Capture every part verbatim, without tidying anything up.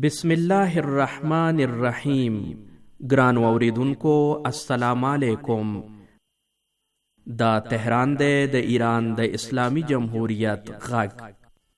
بسم الله الرحمن الرحیم. ګران اوریدونکو السلام علیکم. دا تهران دی د ایران د اسلامی جمهوریت غږ.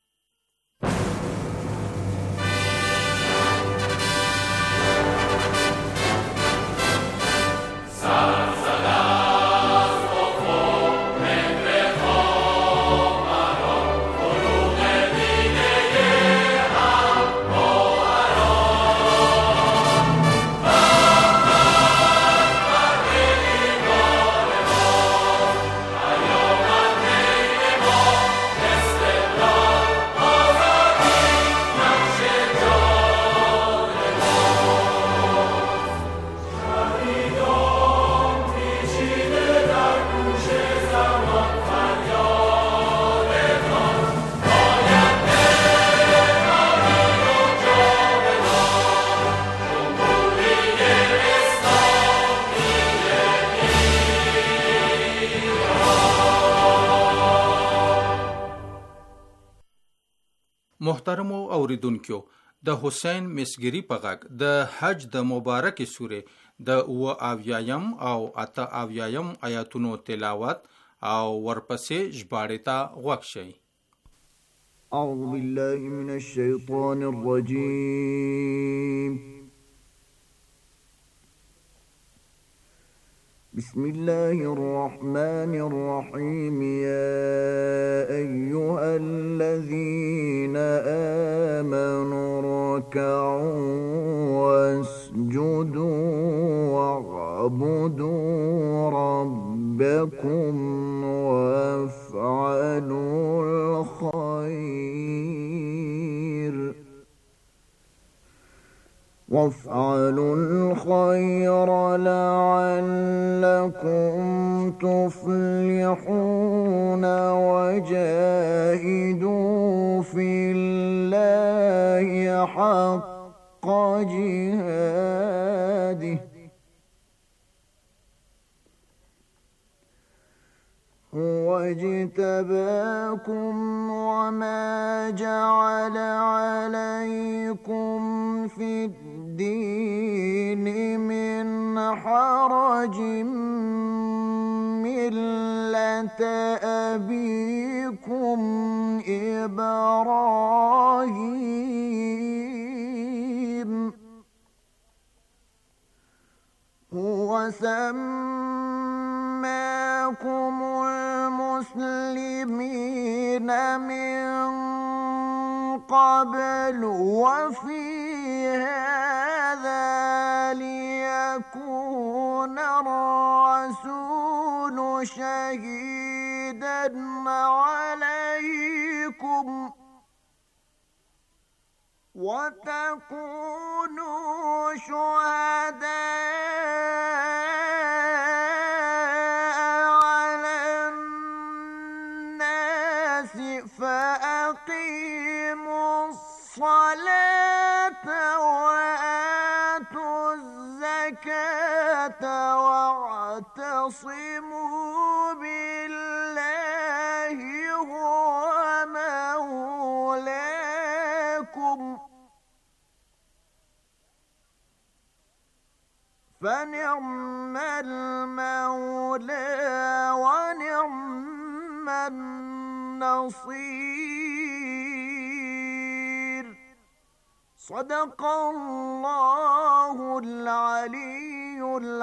محترمو اوریدونکو، د حسین مسګری په غږ د حج د مبارک سورې د اوه اویایم او اته اویایم آیاتونو تلاوت او ورپسې ژباړې ته غوږ شئ. اعوذ بالله من الشیطان الرجیم. بسم الله الرحمن الرحيم. يا أيها الذين آمنوا اركعوا واسجدوا واعبدوا ربكم وافعلوا الخير وافعلوا الخير لعلكم تفلحون وجاهدوا في الله حق جهاده هو اجتباكم وما جعل عليكم في الدين من حرج ملة أبيكم إبراهيم هو سماكم المسلمين من قبل وفي هذا ليكون الرسول شهيدا عليكم وتكونوا شهداء على الناس فأقيموا الصلاة وآتوا الزكاة واعتصموا بالله هو مولاكم فنعم المولى ونعم النصير. صدق الله العلي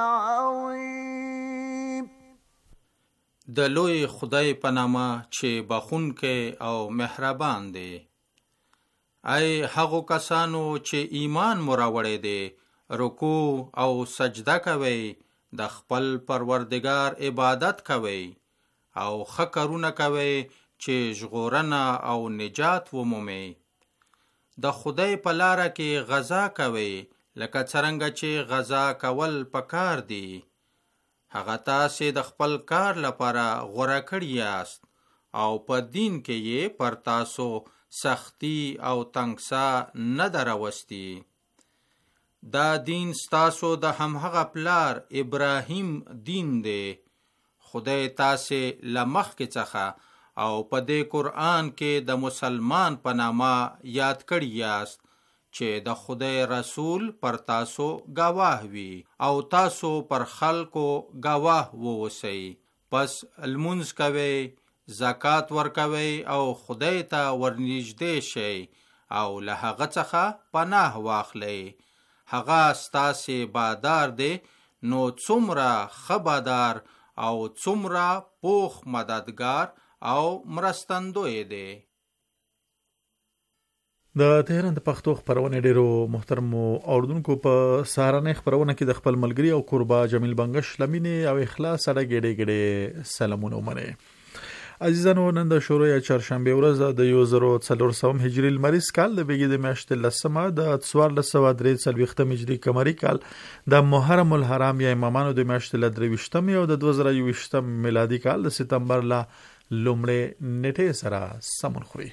العظيم. د لوی خدای په نامه چې بخښونکی او مهربان دی. ای هغو کسانو چې ایمان مو راوړی دی، رکوع او سجده کوئ، د خپل پروردگار عبادت کوئ او ښه کارونه کوئ چې ژغورنه او نجات ومومئ. د خدای په لاره کې غزا کوئ لکه څرنګه چې غزا کول پکار دي. هغه تاسې د خپل کار لپاره غوره کړي یاست او په دین کې یې پر تاسو سختی او تنګسا نه ده راوستي. دا دین ستاسو د همهغه پلار ابراهیم دین دی. خدای تاسې له مخکې څخه او په دې قرآن کې د مسلمان په نامه یاد کړي یاست چې د خدای رسول پر تاسو گواه وي او تاسو پر خلکو گواه ووسی. پس المنز کوي، زکات ورکوي او خدای ته ورنږدې شئ او له هغه څخه پناه واخلئ. هغه ستاسې بادار دی، نو څومره ښه بادار او څومره پوخ مددگار او مرستندوی دی. د تهران د پښتو خبرونه ډیرو محترمو اوردونکو په سهارنۍ خبرونه کې د خپل ملګری او قربا جمیل بنگش لمینه او اخلاص سره ګډه ګډه سلامونه ومنه. عزیزانو، نن د شروع یا چهارشنبه ورځ د یو زر څلور سوه هجری لمریز کال د بیګې د میاشتې لسمه د څوارلس سوه درې څلوېښتم هجري قمري کال د محرم الحرام یا امامانو د میاشتې له درې ویشتمې او د دوه زره یوویشتم میلادي کال د سپتمبر له لومړۍ نیټې سره سمون خوري.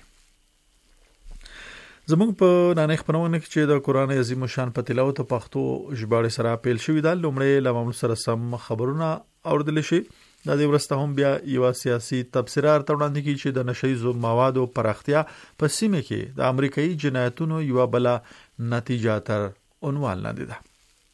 زموږ په نانې خبرونه کې چې د قرآن عظیم شان په تلاوت پښتو ژباړې سره پیل شوی دا لومړی له معمول سره سم خبرونه اوریدل شي. د دې ورسته هم بیا یو سیاسي تبصره ارته وړاندې کی چې د نشیزو موادو پراختیا په سیمه کې د امریکایي جنایتونو یو بل نتیجه تر عنوان لاندې ده.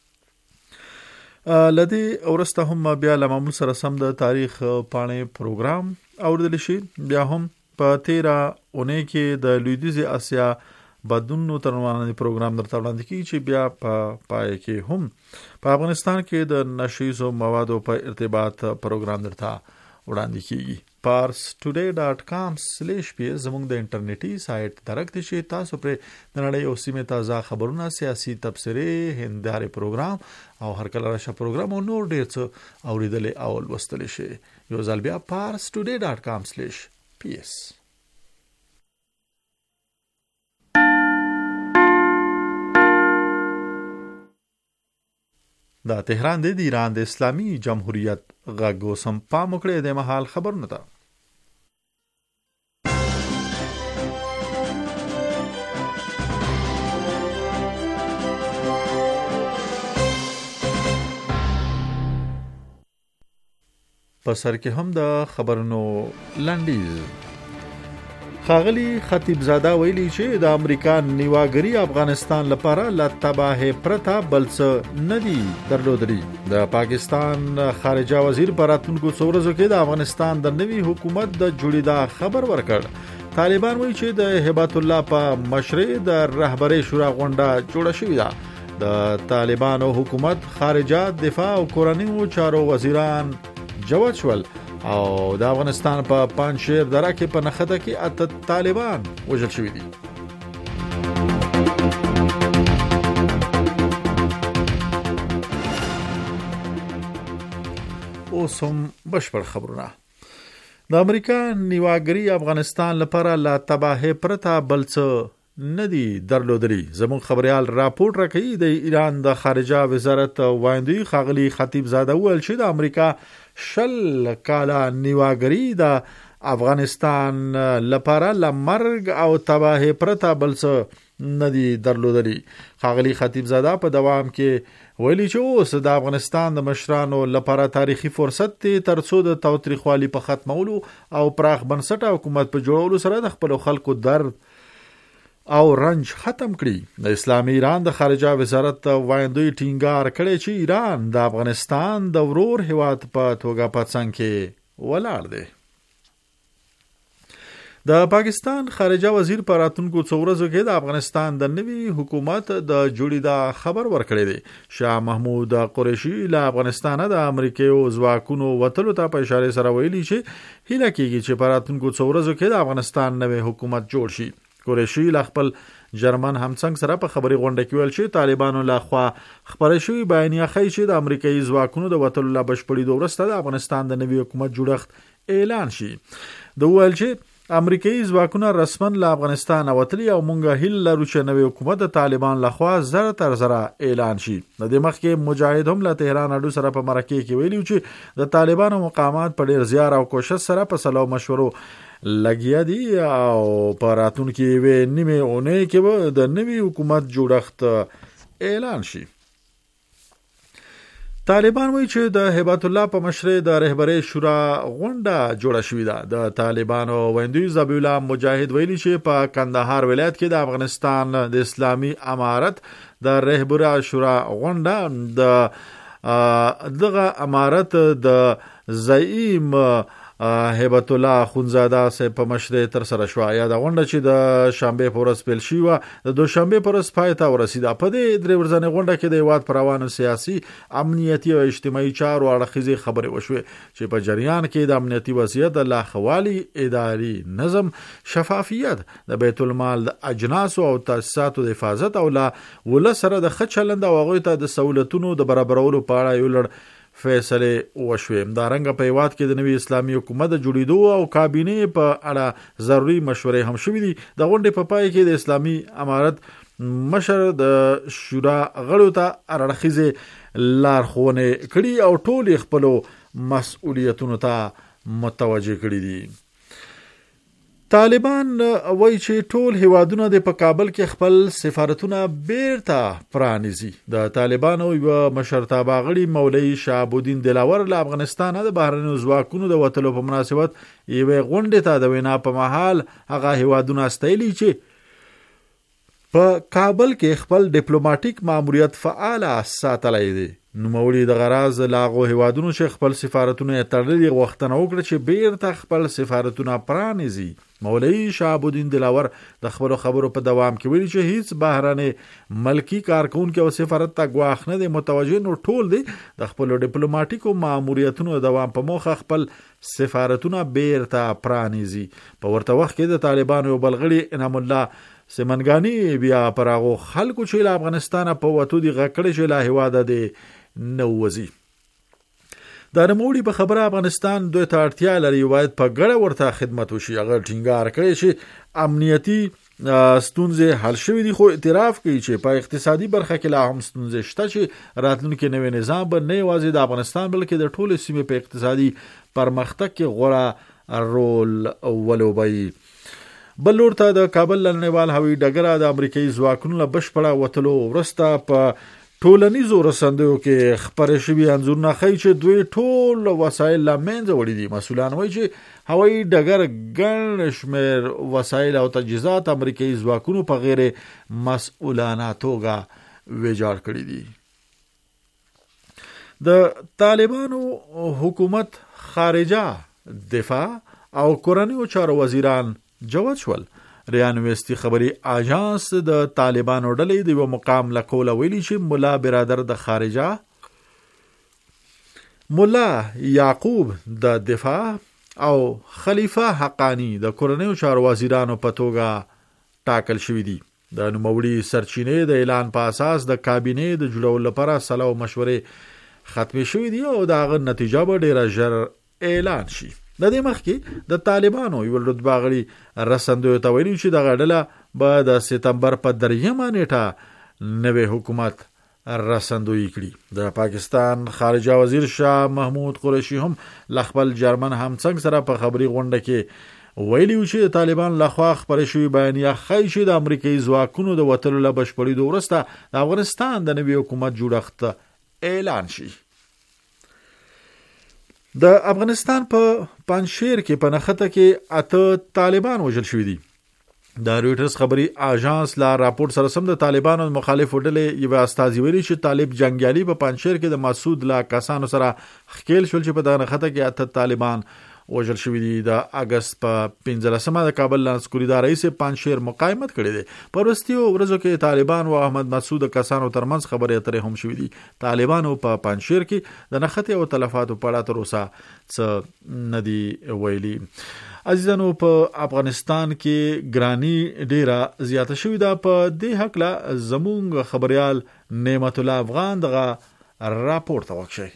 لدی ورسته هم بیا له معمول سره سم د تاریخ پاڼې پروګرام اوریدل شي. بیا هم په تیرا اونۍ کې د لویدیځ اسیا بدونو ترمنځ پروګرام درته وړاندې کی چې بیا په پای کې هم په افغانستان کې د نشیزو موادو په ارتباط پروګرام درته وړاندې کیږي. پارس ټوډے ډاٹ کام سلیش پی زموږ د انټرنیټي سایت درکته شي. تاسو پر د نړۍ او سیمه تازه خبرونه، سیاسي تبصره، هنداره پروګرام او هر کله راشه پروګرام او نور ډیر څه اوریدل او لوستل شي. یو ځل بیا پارس ټوډے ډاٹ کام سلیش پی اس. دا تهران دی د ایران د اسلامي جمهوریت غږ اوسم پام وکړئ د مهال خبرونه ده. په سر کې هم د خبرونو لنډیز. خاغلی خطیب زاده ویلي چې د امریکا نیواګری افغانستان لپاره لا تباهه پرتا بلڅ ندی درلودري. د پاکستان خارجه وزیر پراتونکو څورزو کې د افغانستان د نوي حکومت د جوړیدا خبر ورکړ. طالبان وایي چې د هبات الله په مشرۍ د رهبرۍ شورا غونډه جوړه شوې ده. د طالبانو حکومت خارجه، دفاع او کورنیو چارو وزیران جوړ شول او د افغانستان په پنځشیر دره کې په نخته کې اته طالبان وژل شوي دي. اوس هم بشپړ خبرونه. د امریکا نیواګری افغانستان لپاره لا تباهه پرتا بلڅ ندی درلودري. زموږ خبريال راپورټ راکوي د ایران د خارجه وزارت وایندوی خاغلی خطیب زاده ویل چې د امریکا شل کاله نیواګری د افغانستان لپاره لمرګ او تباهه پرتا بلڅ ندی درلودري. خاغلی خطیب زاده په دوام کې ویلي چې اوس د افغانستان د مشرانو لپاره تاریخي فرصت دی ترڅو د تاوتریخوالي په ختمولو او پراخ بنسټه حکومت په جوړولو سره د خپل خلکو درد او رنج ختم کړي. د اسلامي ایران د خارجه وزارت وایندوی ټینګار کړي چې ایران د افغانستان د ورور هیواد په توګه په څنګ کې ولاړ دی. د پاکستان خارجه وزیر په راتلونکو څو ورځو کې د افغانستان د نوي حکومت د جوړیدا خبر ورکړی دی. شاه محمود قریشي له افغانستان د امریکایي ځواکونو وتلو ته په اشاره سره ویلي چې هیله کیږي چې په راتلونکو څو ورځو کې د افغانستان نوي حکومت جوړ شي. قریشي له خپل جرمن همڅنګ سره په خبري غونډه کې ویل چې طالبانو له خوا خبرې شوې بیانیه ښیي چې د امریکایي ځواکونو د وتلو لا بشپړېدو وروسته د افغانستان د نوي حکومت جوړښت اعلان شي. د ویل چې امریکایي ځواکونه رسمن له افغانستان وتلي او مونږه هیله لرو چې نوي حکومت د طالبان لخوا زره تر زره اعلان شي. د دې مخکې مجاهد هم له تهران اډو سره په مرکه کې ویلي چې د طالبانو مقامات په ډیر زیار او کوشش سره په سلو مشورو لګیا دي او په راتلونکي کې نیمه اونۍ کې د نوي حکومت جوړښت اعلان شي. طالبان وایي چې د هیبت الله په مشرۍ د رهبرۍ شورا غونډه جوړه شوې ده. د طالبانو ویندوی ذبیح الله مجاهد ویلي چې په کندهار ولایت کې د افغانستان د اسلامي امارت د رهبرۍ شورا غونډه د دغه امارت د زعیم هیبت الله خونزاده صاحب په مشرۍ تر سره شو. یا د غونډه چې د شنبه په ورځ پیل شوه د دوشنبه په ورځ پای ته ورسیده. په دې درې ورځې غونډه کې د هیواد پر روانو سیاسي، امنیتي او اجتماعي چارو اړخیزې خبرې وشوې چې په جریان کې د امنیتي وضعیت، د لاښوالي، اداري نظم، شفافیت، د بیت المال د اجناسو او تاسیساتو د حفاظت او لا ولس سره د ښه چلند او هغوی ته د سہولتونو د برابرولو په اړه یو لړ فیصله وشوې. دا رنګ په هیواد کې د نوي اسلامي حکومت د جوړېدو او کابینې په اړه ضروري مشورې هم شوې دي. د غونډې په پای کې د اسلامي امارت مشر د شورا غړو ته اړخیزې لارښوونې کړي او ټول خپلو مسؤلیتونو ته متوجه کړي دي. طالبان وایي چې ټول هیوادونه د په کابل کې خپل سفارتونه بیرته پرانیزي. د طالبانو یو مشرتابه غړي مولوي شهاب الدین دلاور له افغانستان د بهرنیو ځواکونو د وتلو په مناسبت یوې غونډې ته د وینا په مهال هغه هیوادونه ستایلي چې په کابل کې خپل ډیپلوماټیک ماموریت فعال ساتلی دی. نوموړي د غراز لاغو هیوادونو چې خپل سفارتونه تړلي غوښتنه وکړه چې بیرته خپل سفارتونه پرانیزي. مولوي شهاب الدین دلاور د خپلو خبرو په دوام کې ویلي چې هیڅ بهرنی ملکی کارکونکي او سفارت ته ګواښ نه دی متوجه، نو ټول دی د خپلو ډیپلوماټیکو ماموریتونو دوام په موخه خپل سفارتونه بیرته پرانیزي. په ورته وخت کې د طالبانو یو بل غړي انعام الله سمنګانی بیا پر هغو خلکو چې له افغانستانه په وتو دي غږ کړی چې له هیواده دی نه وځي. د نوموړي په خبره افغانستان دوی ته اړتیا لري باید په ګډه ورته خدمت وشي. هغه ټینګار کړی چې امنیتي ستونزې حل شوې دي، خو اعتراف کوي چې په اقتصادي برخه کې لا هم ستونزې شته چې راتلونکي نوی نظام به نه یوازې د افغانستان بلکې د ټولې سیمې په اقتصادي پرمختګ کې غوره رول ولوبوي. بل لور ته د کابل نړیوال هوایي ډګر د امریکایي ځواکونو له بشپړه وتلو وروسته په ټولنیزو رسنیو کې خپرې شوي انځورونه ښیي چې دوی ټول وسایل له منځه وړي دي. مسؤلان وایي چې هوایي ډګر ګڼ شمېر وسایل او تجهیزات امریکایي ځواکونو په غیر مسؤلانه توګه ویجاړ کړي دي. د طالبانو حکومت خارجه، دفاع او کورنیو چارو وزیران جواد شول. ریا نویستی خبری آژانس د طالبانو ډلې د یو مقام له کوله ویلي چې مولا برادر د خارجه، مولا یعقوب د دفاع او خلیفه حقانی د کورنیو چارو وزیرانو په توګه ټاکل شوي دي. د نوموړي سرچینې د اعلان په اساس د کابینې د جوړولو لپاره سلا او مشورې ختمې شوې دي او د هغه نتیجه به ډیره ژر اعلان شي. د دې مخکې د طالبانو یو رتبه غړي رسندوی ته ویلي چې دغه ډله به د سپتمبر په دریمه نیټه نوی حکومت رسندوی کړي. د پاکستان خارجه وزیر شاه محمود قریشي هم له خپل جرمن همڅنګ سره په خبري غونډه کې ویلي چې طالبان لخوا خپرې شوې بیانیه ښیي چې د امریکایي ځواکونو د وتلو له بشپړېدو وروسته د افغانستان د نوي حکومت جوړښت اعلان شي. د افغانستان په پنجشیر کې په نښته کې اته طالبان وژل شوي دي. د رویټرز خبري آژانس لا راپور سره سم د طالبانو مخالفو ډلې یو استازي ویلي چې طالب جنگیالي په پنجشیر کې د مسعود لا کسانو سره ښکیل شول چې په دغه نښته کې اته طالبان وژل شوي دي. د اگست په پنځلسمه د کابل لانسکوري د رئیس پنجشیر مقاومت کړی دی. په وروستیو ورځو کې طالبان او احمد مسعود کسانو ترمنځ خبرې اترې هم شوي دي. طالبانو په پنجشیر کې د نښتې او تلفاتو په اړه تر اوسه څه نه دي ویلي. عزیزانو په افغانستان کې ګرانی ډیره زیاته شوې ده. په دې هکله زموږ خبريال نعمت الله افغان دغه راپور ته وکړي.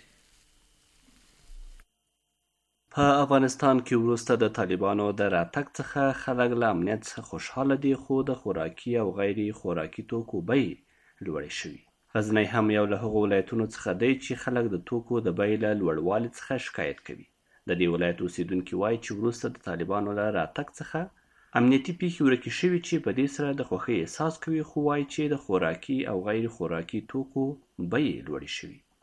په افغانستان کې وروسته د طالبانو د راتګ څخه خلک له امنیت څخه خوشحاله دي، خو د خوراکي او غیر خوراکي توکو بیې لوړې شوي. غزنی هم یو له هغو ولایتونو څخه دی چې خلک د توکو د بیې له لوړوالي څخه شکایت کوي. د دې ولایت اوسیدونکي وایي چې وروسته د طالبانو له راتګ څخه امنیتي پیښې ورکې شوي چې په دې سره د خوښۍ احساس کوي، خو وایي چې د خوراکي او غیر خوراکي توکو بیې لوړې شوي.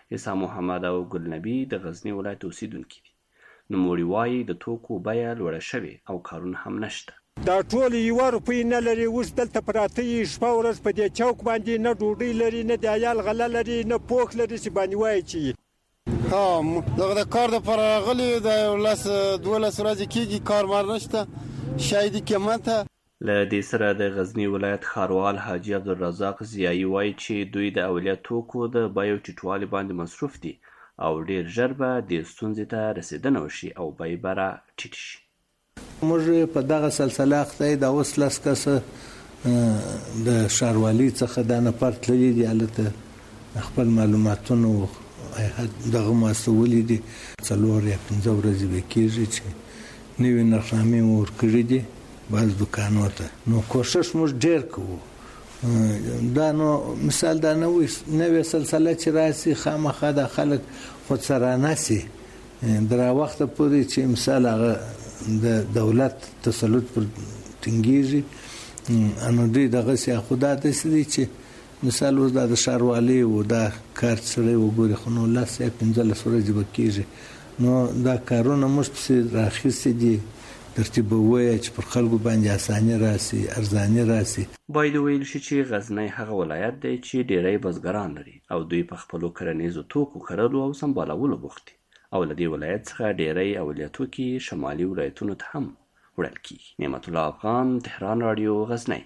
عیسی محمد او ګلنبي د غزني ولایت اوسیدونکي دي. نوموړي وایي د توکو بیه لوړه شوې او کارونه هم نشته. دا ټول یوه روپۍ نه لري، اوس دلته پراته یي شپه ورځ په دې چوک باندې، نه ډوډۍ لري، نه د عیال غله لري، نه پوخ لري چې باندې وایي چې ها دغه د کار دپاره راغلي د لس دولس ورځې کېږي کارمار نشته، شی د قیمته. له دې سره د غزني ولایت ښاروال حاجي عبدالرزاق ضیایي وایي چې دوی د اولیه توکو د بیو ټیټوالي باندې مصروف دي او ډیر ژر به دې ستونزې ته رسېدنه وشي او بیې به را ټیټې شي. موږ په دغه سلسله اخته یو، د اوس لس کسه د ښاروالۍ څخه دا نفر تللي دي، هلته خپل معلوماتونه دغه مؤسسولي دي. څلور یا پنځه ورځې به کېږي چې نوې نرخنامې مو ورکړي دي بعض دوکانو ته. نو کوشش موږ ډېر کوو دا نو مثال دا نوې سلسله چې راسي خامخا د خلک خودسرانه سي در وخته پورې چې مثال هغه د دولت تسلط پر ټینګېږي، نو دوی دغسې خو دا داسې دی چې مثال اوس دا د ښاروالۍ و دا کار سړی وګوري خو نو لس یا پنځلس ورځې به کېږي. نو دا کارونه موږ پسې راخیستي دي ترتیبوي چې پر خلکو باندې اساني راسي، ارزاني راسي. باید ویل شي چې غزنی هغه ولایت دی چې ډیری بزګران لري او دوی په خپلو کرنیزو توکو کرلو او سمبالولو بوخت دي او له دې ولایت څخه ډیری اولیه توکي شمالي ولایتونو ته هم وړل کېږي. نعمت الله افغان، تهران رادیو، غزنی.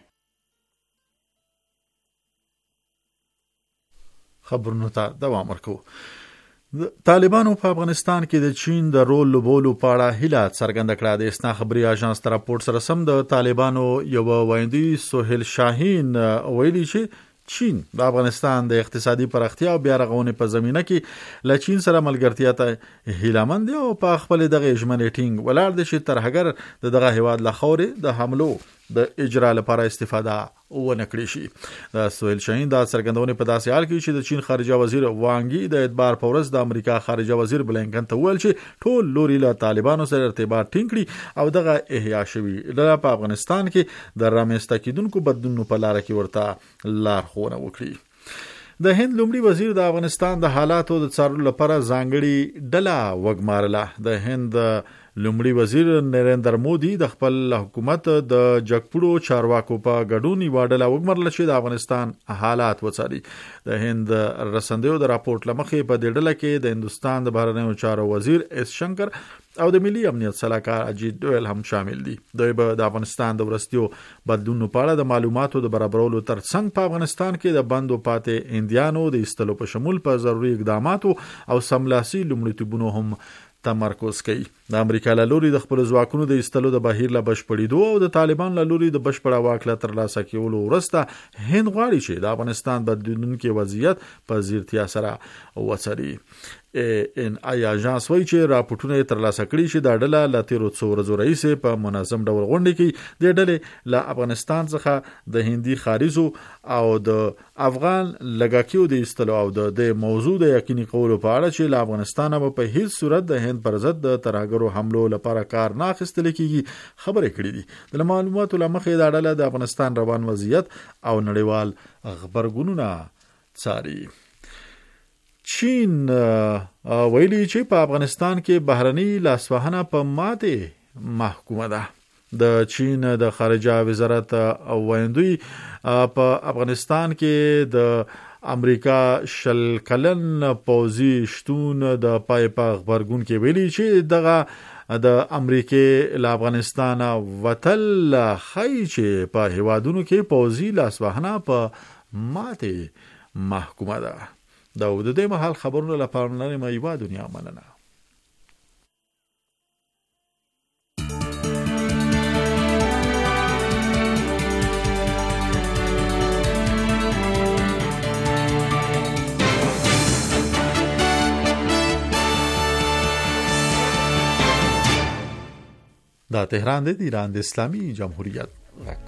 خبرونو ته دوام ورکوو. طالبانو په افغانستان کې د چین د رول لوبولو په اړه هیله څرګنده کړه. د اسنا خبري اژانس تر راپورټ سره سم د طالبانو یو وایندوی سهیل شاهین ویلي چې چین د افغانستان د اقتصادي پراختیا او بیا رغونې په زمینه کې له چین سره ملګرتیا ته هیلهمند دی او په خپل دغه ژمنې ټینګ ولاړ دی چې تر هغه د دغه هیواد له خاورې د حملو د اجرا لپاره استفاده ونه کړی شي. د سهیل شاهین د څرګندونې په داسې حال کې چې د چین خارجه وزیر وانګي د اعتبار په ورځ د امریکا خارجه وزیر بلینکن ته وویل چې ټول لوري له طالبانو سره ارتباط ټینګ کړي او دغه احیا شوي لاره په افغانستان کې د رامنځته کېدونکو بدلونونو په لاره کې ورته لارښوونه وکړي. د هند لومړي وزیر د افغانستان د حالاتو د څارلو لپاره ځانګړي ډله وګمارله. د هند لومړي وزیر نریندر مودي د خپل حکومت د جګپړو چارواکو په ګډون یو ډله وګمارله چې د افغانستان حالات وڅاري. د هند رسندیو د راپورټ لمخې په دې ډله کې د هندستان د بهرنیو چارو وزیر اس شنکر او د ملي امنیت سلاکار اجیت ډویل هم شامل دي. دوی به د افغانستان د ورستیو بدلونونو په اړه د معلوماتو د برابرولو ترڅنګ په افغانستان کې د بندو پاتې هندیانو د ایستلو په شمول په ضروري اقداماتو او سملاسي لومړیتوبونو هم تمرکز کوي. د امریکا له لوري د خپل ځواکونو د ایستلو د بهیر له بشپړېدو او د طالبان له لوري د بشپړه واک له ترلاسه کولو وروسته هند غواړي چې د افغانستان بدلونکي وضعیت په ځیرتیا سره وڅاري. ان ای اژانس وایي چې راپورټونه یې ترلاسه کړي چې دا ډله له تیرو څو ورځو راهیسې په منظم ډول غونډې کې د ډلې له افغانستان څخه د هندي خارجو او د افغان لګاکیو د ایستلو او د موضوع د یقیني کولو په اړه چې له افغانستان په هیڅ صورت د هند پر ضد د ترهګرو حملو لپاره کار نه اخیستل کېږي خبرې کړې دي. د معلوماتو لمخې دا ډله د افغانستان روان وضعیت او نړیوال خبرګونونه څاري. چین ویلي چې په افغانستان کې بهرني لاسوهنه په ماته محکومه ده. د چین د خارجه وزارت او وایندوی په افغانستان کې د امریکا شل کلن پوځي شتون د پای په خبرګون کې ویلي چې دغه د امریکای له افغانستان وتل خای چې په هیوادونو کې پوځي لاسوهنه په ماته محکومه ده. دا د دې مهال خبرونه لپاره نه مېوا دنیا مننه. دا تهران دی، ایران د اسلامي جمهوریت غږ.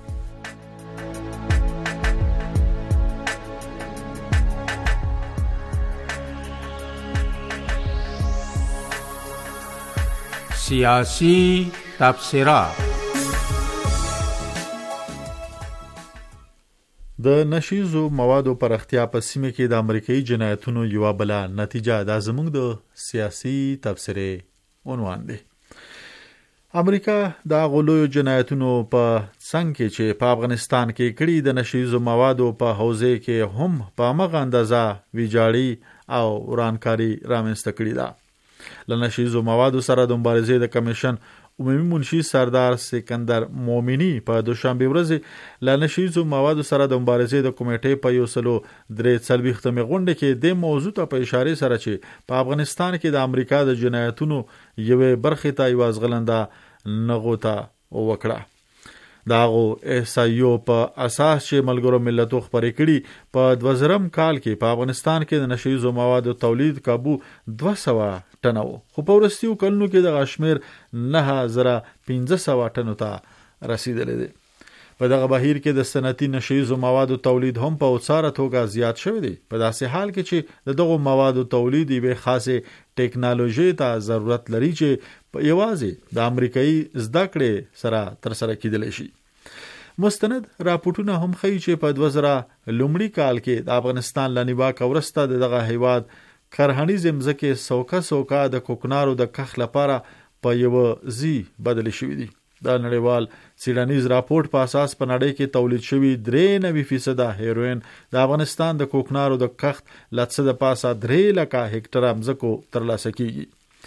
سیاسی تبصرات. د نشیزو موادو پر اختیا په سیمه کې د امریکایي جنایتونو یو بل نتیجه د زموږ د سیاسي تبصره عنوان دی. امریکا د غلوی جنایتونو په څنګه کې چې په افغانستان کې کړي د نشیزو موادو په حوزه کې هم په مغه اندازه ویجاړي او ورانکاری رامنځته کړي ده. له نشیزو موادو سره د مبارزې د کمیشن عمومي منشي سردار سکندر مومنی په دوشنبه ورځ له نشیزو موادو سره د مبارزې د کمیټې په یو سلو درې څلوېښتمې غونډه کې د موضوع ته په اشاره سره چې په افغانستان کې د امریکا د جنایتونو یوې برخې ته یو ځغلنده نغوته وکړه. داغو احصایو په اساس چې ملګرو ملتو خبرې کړي په دوه زرم کال کې په افغانستان کې د نشیزو موادو تولید کابو دوه سوه ټنه وو، خو په وروستیو کلونو کې د غشمیر نه زره پنځه سوه ټنو ته رسیدلی دی. په دغه بهیر کې د صنعتي نشیزو موادو تولید هم په اوڅاره توګه زیات شوی دی، په داسې حال کې چې د دغو موادو تولید یوې خاصې ټیکنالوژي ته ضرورت لري چې یوازې د امریکایي زده کړې سره ترسره کیدلی شي. مستند راپورټونه هم ښیي چې په دوه زره لومړي کال کې د افغانستان له نیواکه وروسته د دغه هیواد کرهنیز مځکې سوکه سوکه د کوکنارو د کښت لپاره په یو ځای بدلې شوي دي. د نړیوال څېړنیز راپورټ په اساس په نړۍ کې تولید شوي درې نوي فیصده هیروین د افغانستان د کوکنارو د کښت له څه د پاسه درې لکه هکټره مځکو ترلاسه کیږي.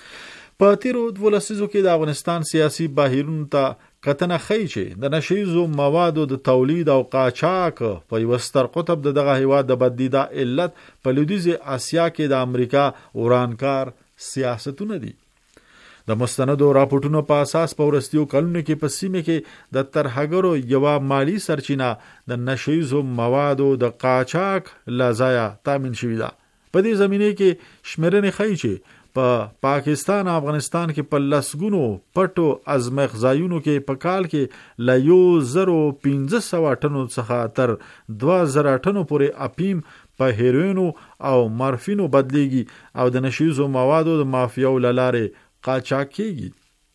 په تیرو دوه لسیزو کې د افغانستان سیاسي بهیرونو ته کتنه ښیي چې د نشیزو موادو د تولید او قاچاق په یو ستر قطب د دغه هیواد د بدلیدا علت په لویدیځ اسیا کې د امریکا ورانکار سیاستونه دي. د مستندو راپورټونو په اساس په وروستیو کلونو کې په سیمه کې د ترهګرو یوه مالی سرچینه د نشیزو موادو د قاچاق له ځایه تامین شوې ده. په دې زمینه کې شمیرنې ښیي چې په پا پاکستان او افغانستان کې په لسګونو پټو ازمخ ځایونو کې په کال کې له یو زرو پنځه سوه ټنو څخه تر دوه زره ټنو پورې اپیم په هیروینو او مارفینو بدلیږي او د نشیزو موادو د مافیاو له لارې قاچاق کیږي.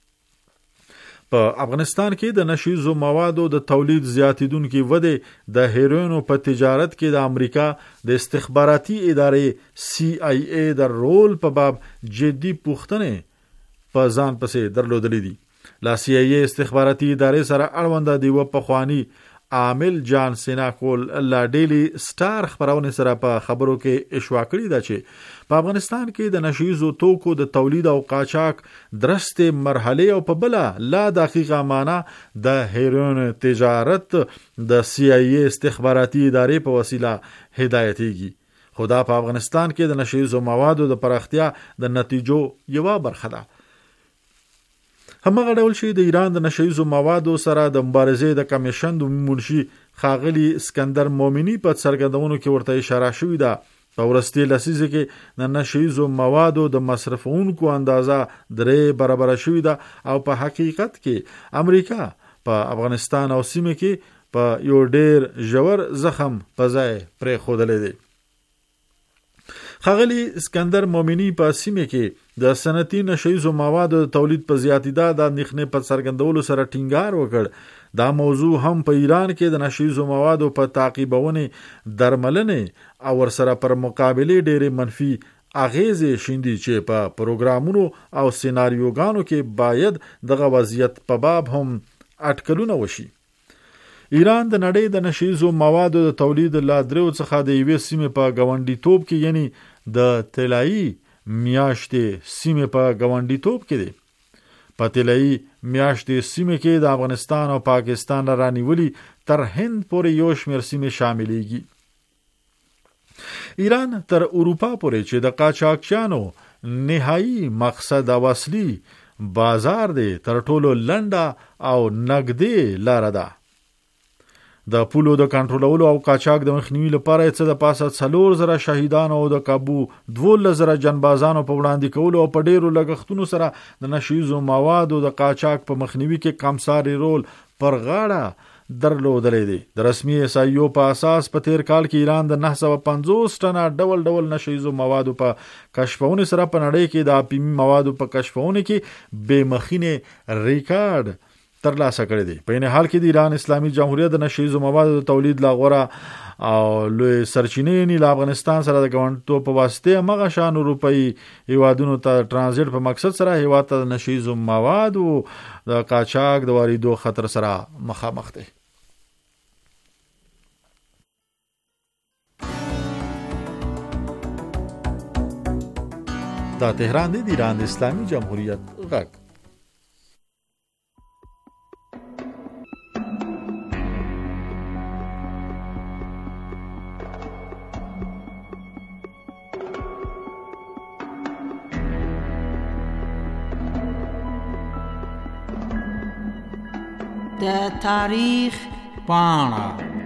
په افغانستان کې د نشیزو موادو د تولید زیاتیدونکي وده د هیروینو په تجارت کې د امریکا د استخباراتي ادارې سی آی ای د رول په باب جدي پوښتنې په ځان پسې درلودلې دي. لا سی آی ای استخباراتي ادارې سره اړوند دی و په خواني عامل جان سیناکول لا ډیلی سٹار خبرونه سره په خبرو کې اشوا کړی دا چې په افغانستان کې د نشیزو توکو د تولید او قاچاق درسته مرحله او په بل لا دقیقه معنا د هیروین تجارت د سی آی ای استخباراتي ادارې په وسیله هدایتيږي. خدا په افغانستان کې د نشیزو موادو د پراختیا د نتیجو یو برخه ده. همغه ډول چې د ایران د نشیزو موادو سره د مبارزې د کمیشن د منشي ښاغلي اسکندر مومنی په څرګندونو کې ورته اشاره شوې ده. په وروستي لسیزه کې د نشیزو موادو د مصرفونکو اندازه درې برابره شوې ده او په حقیقت کې امریکا په افغانستان او سیمه کې په یو ډیر ژور زخم په ځای پرې خودلې دي. ښاغلي اسکندر مومنی په سیمه کې د صنعتي نشیزو موادو د تولید په زیاتیدا د اندېښنې په څرګندولو سره ټینګار وکړ. دا موضوع هم په ایران کې د نشیزو موادو په تعقیبونې درملنې او ورسره پر مقابله ډېرې منفي اغیزې شیندي چې په پروګرامونو او سیناریوګانو کې باید دغه وضعیت په باب هم اټکلونه وشي. ایران د نړۍ د نشیزو موادو د تولید لا درو څخه د یوې سیمې په ګاونډي توپ کې یعنی د طلایي میاشتې سیمې په ګاونډي توپ کې دی. په طلایي میاشتې سیمې کې د افغانستان او پاکستان رانیولي تر هند پورې یو شمېر سیمې شاملېږي. ایران تر اروپا پورې چې د قاچاقچیانو نهایی مقصد او اصلي بازار دی تر ټولو لنډه او نږدې لاره ده. د پولو د کنټرولولو او قاچاق د مخنیوي لپاره څه د پاسه څلور زره شهیدان او د کابو دوه زره جنبازانو په وړاندې کولو او په ډیرو لګښتونو سره د نشیزو موادو د قاچاق په مخنیوي کې کمساري رول پر غاړه درلودلې دي. د رسمي احصایو په اساس په تیر کال کې ایران د نه سوه پنځوس ټنه ډول ډول نشیزو موادو په کشفونې سره په نړۍ کې د اپیمي موادو په کشفونې کې بې مخینه ریکارډ ترلاسه کړی دی. په این حال کې د ایران اسلامي جمهوریت د نشیزو موادو تولید لغوره او لوی سرچینې نه له افغانستان سره د ګاونډیتوب په واسطه مغه شان روپی هیوادونو ته ترانزیت په مقصد سره هیواد ته نشیزو مواد او د قاچاق د واردو خطر سره مخامخ دي. دا تهران دی د ایران د اسلامي جمهوریت غږ. د تاریخ پاڼه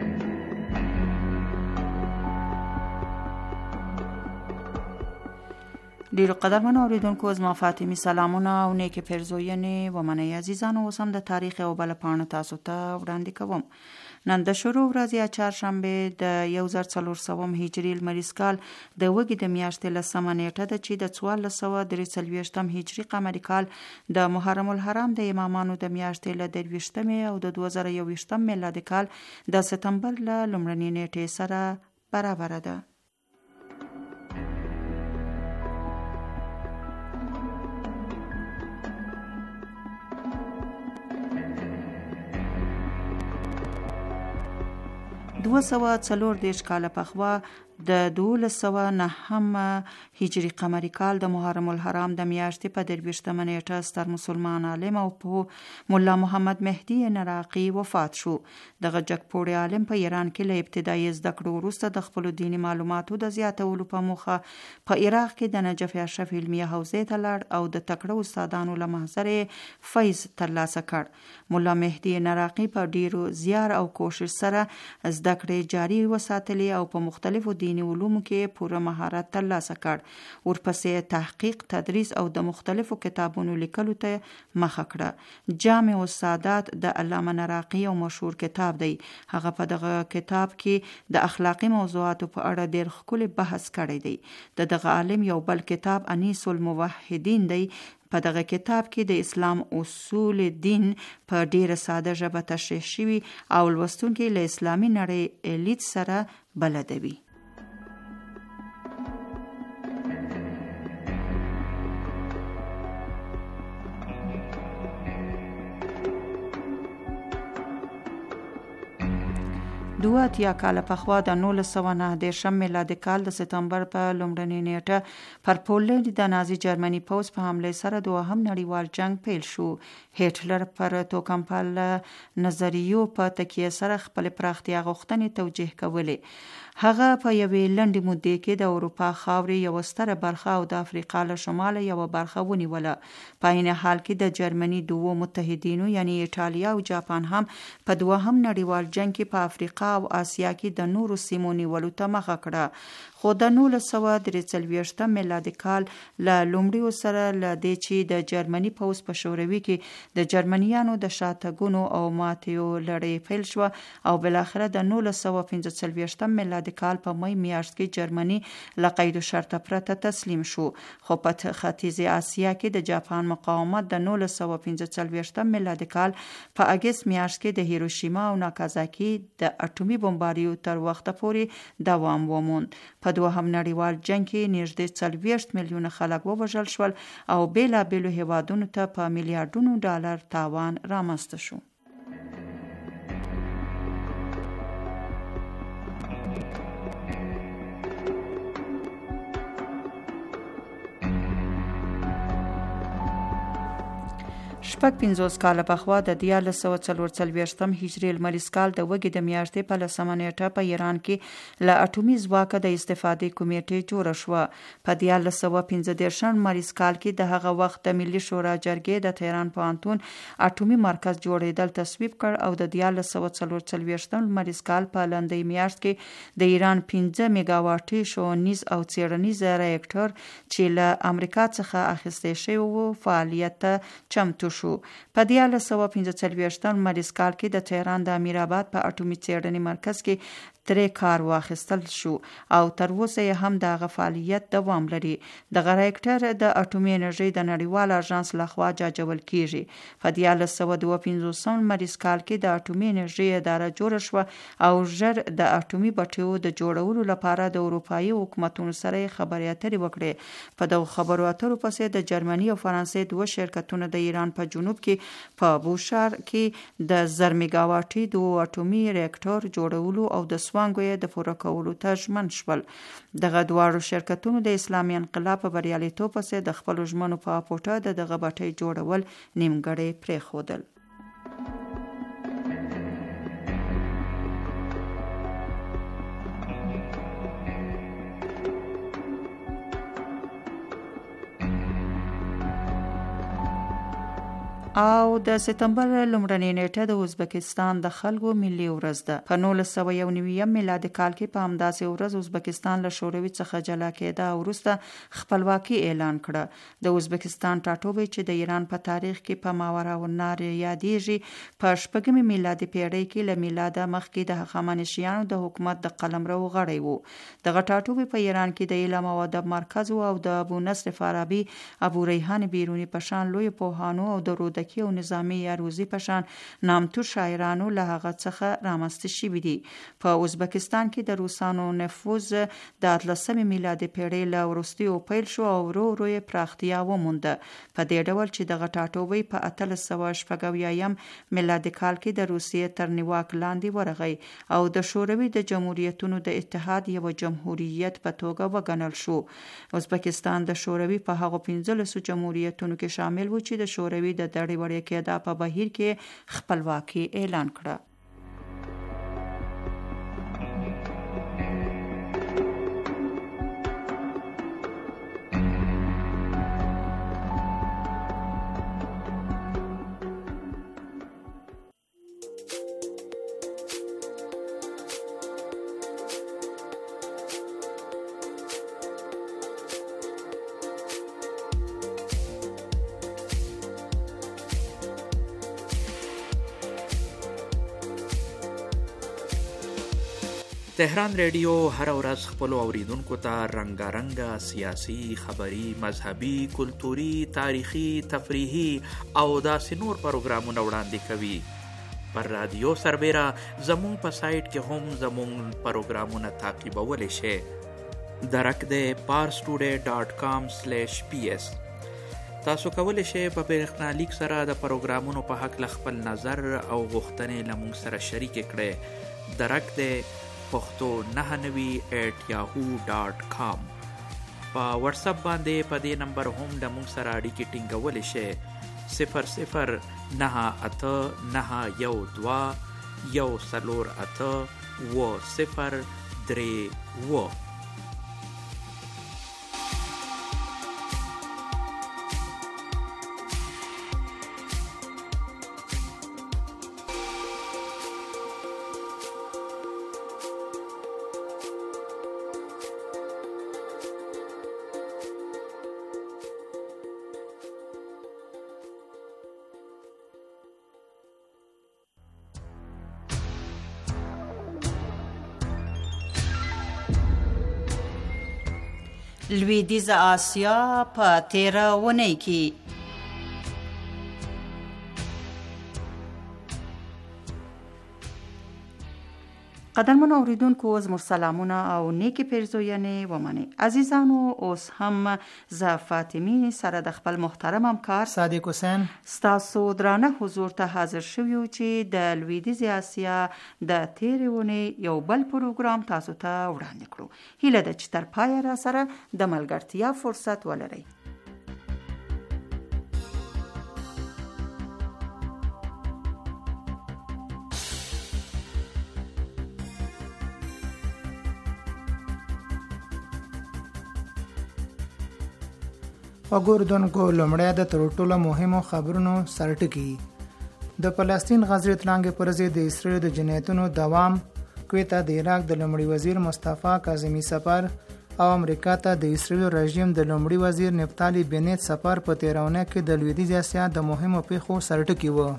ډیرو قدرمنو اوریدونکو زما فاطمی سلامونه او نیک پیرزوینې و منی عزیزانو. اوس هم د تاریخ او بل پاڼه تاسو ته وړاندې کوم. نن د شروع ورځ یا چهارشنبه د یو زر څلور سوه هجري لمریز کال د وګړي د میاشتې لسمه نیټه ده چې د څوارلس سوه درې څلوېښتم هجري قمري کال د محرم الحرام د امامانو د میاشتې له درویشتمې او د دوه زره یوویشتم میلادي کال د سپتمبر له لومړنۍ نیټې سره برابره ده. دوه سوه څلور دېرش کاله پخوا د دولس سوه نهم هجري قمري کال د محرم الحرام د میاشتې په درویشتمه نیټه ستر مسلمان عالم او په مولا محمد مهدي نراقي وفات شو. دغه جګپوړی عالم په ایران کې له ابتدایي زده کړو وروسته د خپلو دیني معلوماتو د زیاتولو په موخه په عراق کې د نجف اشرف علمیه حوزې ته لاړ او د تکړه استادانو له محضرې فیض ترلاسه کړ. مولا مهدي نراقي په ډیرو زیار او کوشش سره زده کړې جاري وساتلې او په مختلفو دیني علومو کې پوره مهارت ترلاسه کړ. ورپسې تحقیق، تدریس او د مختلفو کتابونو لیکلو ته مخه کړه. جامع السادات د علامه نراقي یو مشهور کتاب دی. هغه په دغه کتاب کې د اخلاقی موضوعاتو په اړه ډېر ښکلی بحث کړی دی. د دغه عالم یو بل کتاب انیس الموحدین دی. په دغه کتاب کې د اسلام اصول دین په ډیره ساده ژبه تشریح شوي او لوستونکي له اسلامي نړۍ لید سره بلدوي. دوه اتیا کاله پخوا د نولس سوه نهه دېرشم میلادي کال د سپتمبر په لومړنۍ نیټه پر پولنډ د نازي جرمني پوځ په حمله سره دوهم نړیوال جنگ پیل شو. هټلر پر توکمپال نظریو په تکیه سره خپل پراختیا غوښتنې توجیه کولې. هغه په یوې لنډې مودې کې د اروپا خاورې یوه ستره برخه او د افریقا له شماله یوه برخه ونیوله. په عین حال کې د جرمني دوو متحدینو یعنی ایټالیا او جاپان هم په دوهم نړیوال جنگ کې په افریقا او آسیا کې د نورو سیمو نیولو ته مخه کړه. خو د نولس سوه درې څلوېښتم میلادي کال له لومړیو سره له دې چې د جرمني پوځ په شوروي کې د جرمنیانو د شاتګونو او ماتیو لړۍ پیل شوه او بالاخره د نولس سوه پنځه څلوېښتم میلادي کال په می میاشت کې جرمني له قید و شرطه پرته تسلیم شو. خو په ختیځې آسیا کې د جاپان مقاومت د نولس سوه پنځه څلوېښتم میلادي کال په اګست میاشت کې د هیروشیما او ناکازاکي د اټومي بمباریو تر وخته پورې دوام وموند. په دوهم نړیوال جنگ کې نږدې څلوېښت میلیونه خلک ووژل شول او بیلابیلو هیوادونو ته په میلیارډونو ډالر تاوان رامنځته شو. شپږ پنځوس کاله پخوا د دیارلس سوه څلور څلوېښتم هجري لمریز کال د وږي د میاشتې په لسمه نیټه په ایران کې له اټومي ځواکه د استفادې کمیټې جوړه شوه. په دیارلس سوه پنځه دېرشم لمریز کال کې د هغه وخت د ملي شورا جرګې د تهران پوهنتون اټومي مرکز جوړېدل تصویب کړ او د دیارلس سوه څلور څلوېښتم لمریز کال په لندۍ میاشت کې د ایران پنځه میګاواټي ښوونیز او څېړنیز ریاکټور چې له امریکا څخه اخیستی شوی و فعالیت ته چمتو شو. په دیارلس سوه پنځه څلوېښتم لمریز کال کې د تهران د امیرآباد په اټومي څېړنې مرکز کې ترې کار واخیستل شو او تر اوسه یې هم دغه فعالیت دوام لري. دغه ریاکټر د اټومي انرژي د نړیوال اژانس لخوا جاجول کیږي. په دیارلس سوه دوه پنځوسم لمریز کال کې د اټومي انرژي اداره جوړه شوه او ژر د اټومي بټیو د جوړولو لپاره د اروپایي حکومتونو سره خبرې اترې وکړې. په دغه خبرو اترو پسې د جرمني او فرانسې دوه شرکتونه د ایران په جنوب کې په بوشهر کې د زر میگاواټي د اټومي ریاکټور جوړولو او د سوانګو د پوره کولو ته ژمن شول. دغه دواړو شرکتونو د اسلامي انقلاب په بریالیتوب پسې د خپل ژمنو په اپوټه د دغه بټۍ جوړول نیمګړی پرېښودل. او د سپتمبر لومړنۍ نیټه د ازبکستان د خلکو ملي ورځ ده. په نولس سوه یو نوي میلادي کال کې په همداسې ورځ ازبکستان له شوروي څخه جلا کېده او وروسته خپلواکي اعلان کړه. د ازبکستان ټاټوبی چې د ایران په تاریخ کې په ماوراءالنهر یادېږي په شپږمې میلادي پیړۍ کې له میلاده مخکې د هخامنشیانو د حکومت د قلمرو غړی وو. دغه ټاټوبی په ایران کې د علم او ادب مرکز او د ابو نصر فارابي، ابو ریحان بیرونی پشان لوی پوهانو او د رود او نظامی یاروزی پشان نامتو شاعرانو له هغه څخه رامنځته شوي دي. په ازبکستان کې د روسانو نفوذ د اتلسمې میلادي پیړۍ له وروستیو پیل شو او ورو ورو یې پراختیا ومونده. په دې ډول چې دغه ټاټوبی په اتلس سوه شپږ اویایم میلادي کال کې د روسیې تر نیواک لاندې ورغی او د شوروي د جمهوریتونو د اتحاد یو جمهوریت په توګه وګڼل شو. ازبکستان د شوروي په هغو پنځلسو جمهوریتونو کې شامل و چې د شوروي د دړې وړې کېدا په بهیر کې خپلواکي اعلان کړه. تهران ریډیو هر ورځ خپل اوریدونکو ته رنگارنګ سیاسي، خبري، مذهبي، کلتوري، تاریخي، تفریحي او داسې نور پروګرامونه وړاندې کوي. پر رادیو سربیره زموږ په سایټ کې هم زموږ پروګرامونه تعقیبولی شئ. درک دی parstoday ډاټ کام سلیش پی ایس. تاسو کولی شئ په برېښنالیک سره د پروګرامونو په هکله خپل نظر او غوښتنې له موږ سره شریکې کړئ. درک دی پښتو نهه نوي ایټ یاهو ډاټ کام. په واتس اپ باندې په دې نمبر هم د موږ سره اړیکې ټینګولی شئ. صفر صفر نهه اته نهه یو دوه یو څلور اته اوه صفر درې اوه. لویدیځه آسیا په تیره اونۍ کې قدرمنو اوریدونکو زموږ سلامونه او نیکی پیرزوینې ومنئ. عزیزانو اوس هم زه فاطمه سره د خپل محترم همکار صادق حسین ستاسو درانه حضور ته حاضر شویو چې د لویدیځې آسیا د تیرې اونۍ یو بل پروګرام تاسو ته وړاندې کړو. هیله ده چې تر پایه را سره د ملګرتیا فرصت ولرئ. وګوردونکو لومړی د تر ټولو مهمو خبرونو سرټکی. د فلسطین غزې تلانګې پر ضد د اسرائیل د جنایتونو دوام، کویت د عراق د لومړي وزیر مصطفی کاظمی سفر او امریکا ته د اسرائیل رژیم د لومړي وزیر نفتالي بنت سفر په تیرونه کې د لویدیځ اسیا د مهمو پیښو سرټکی و.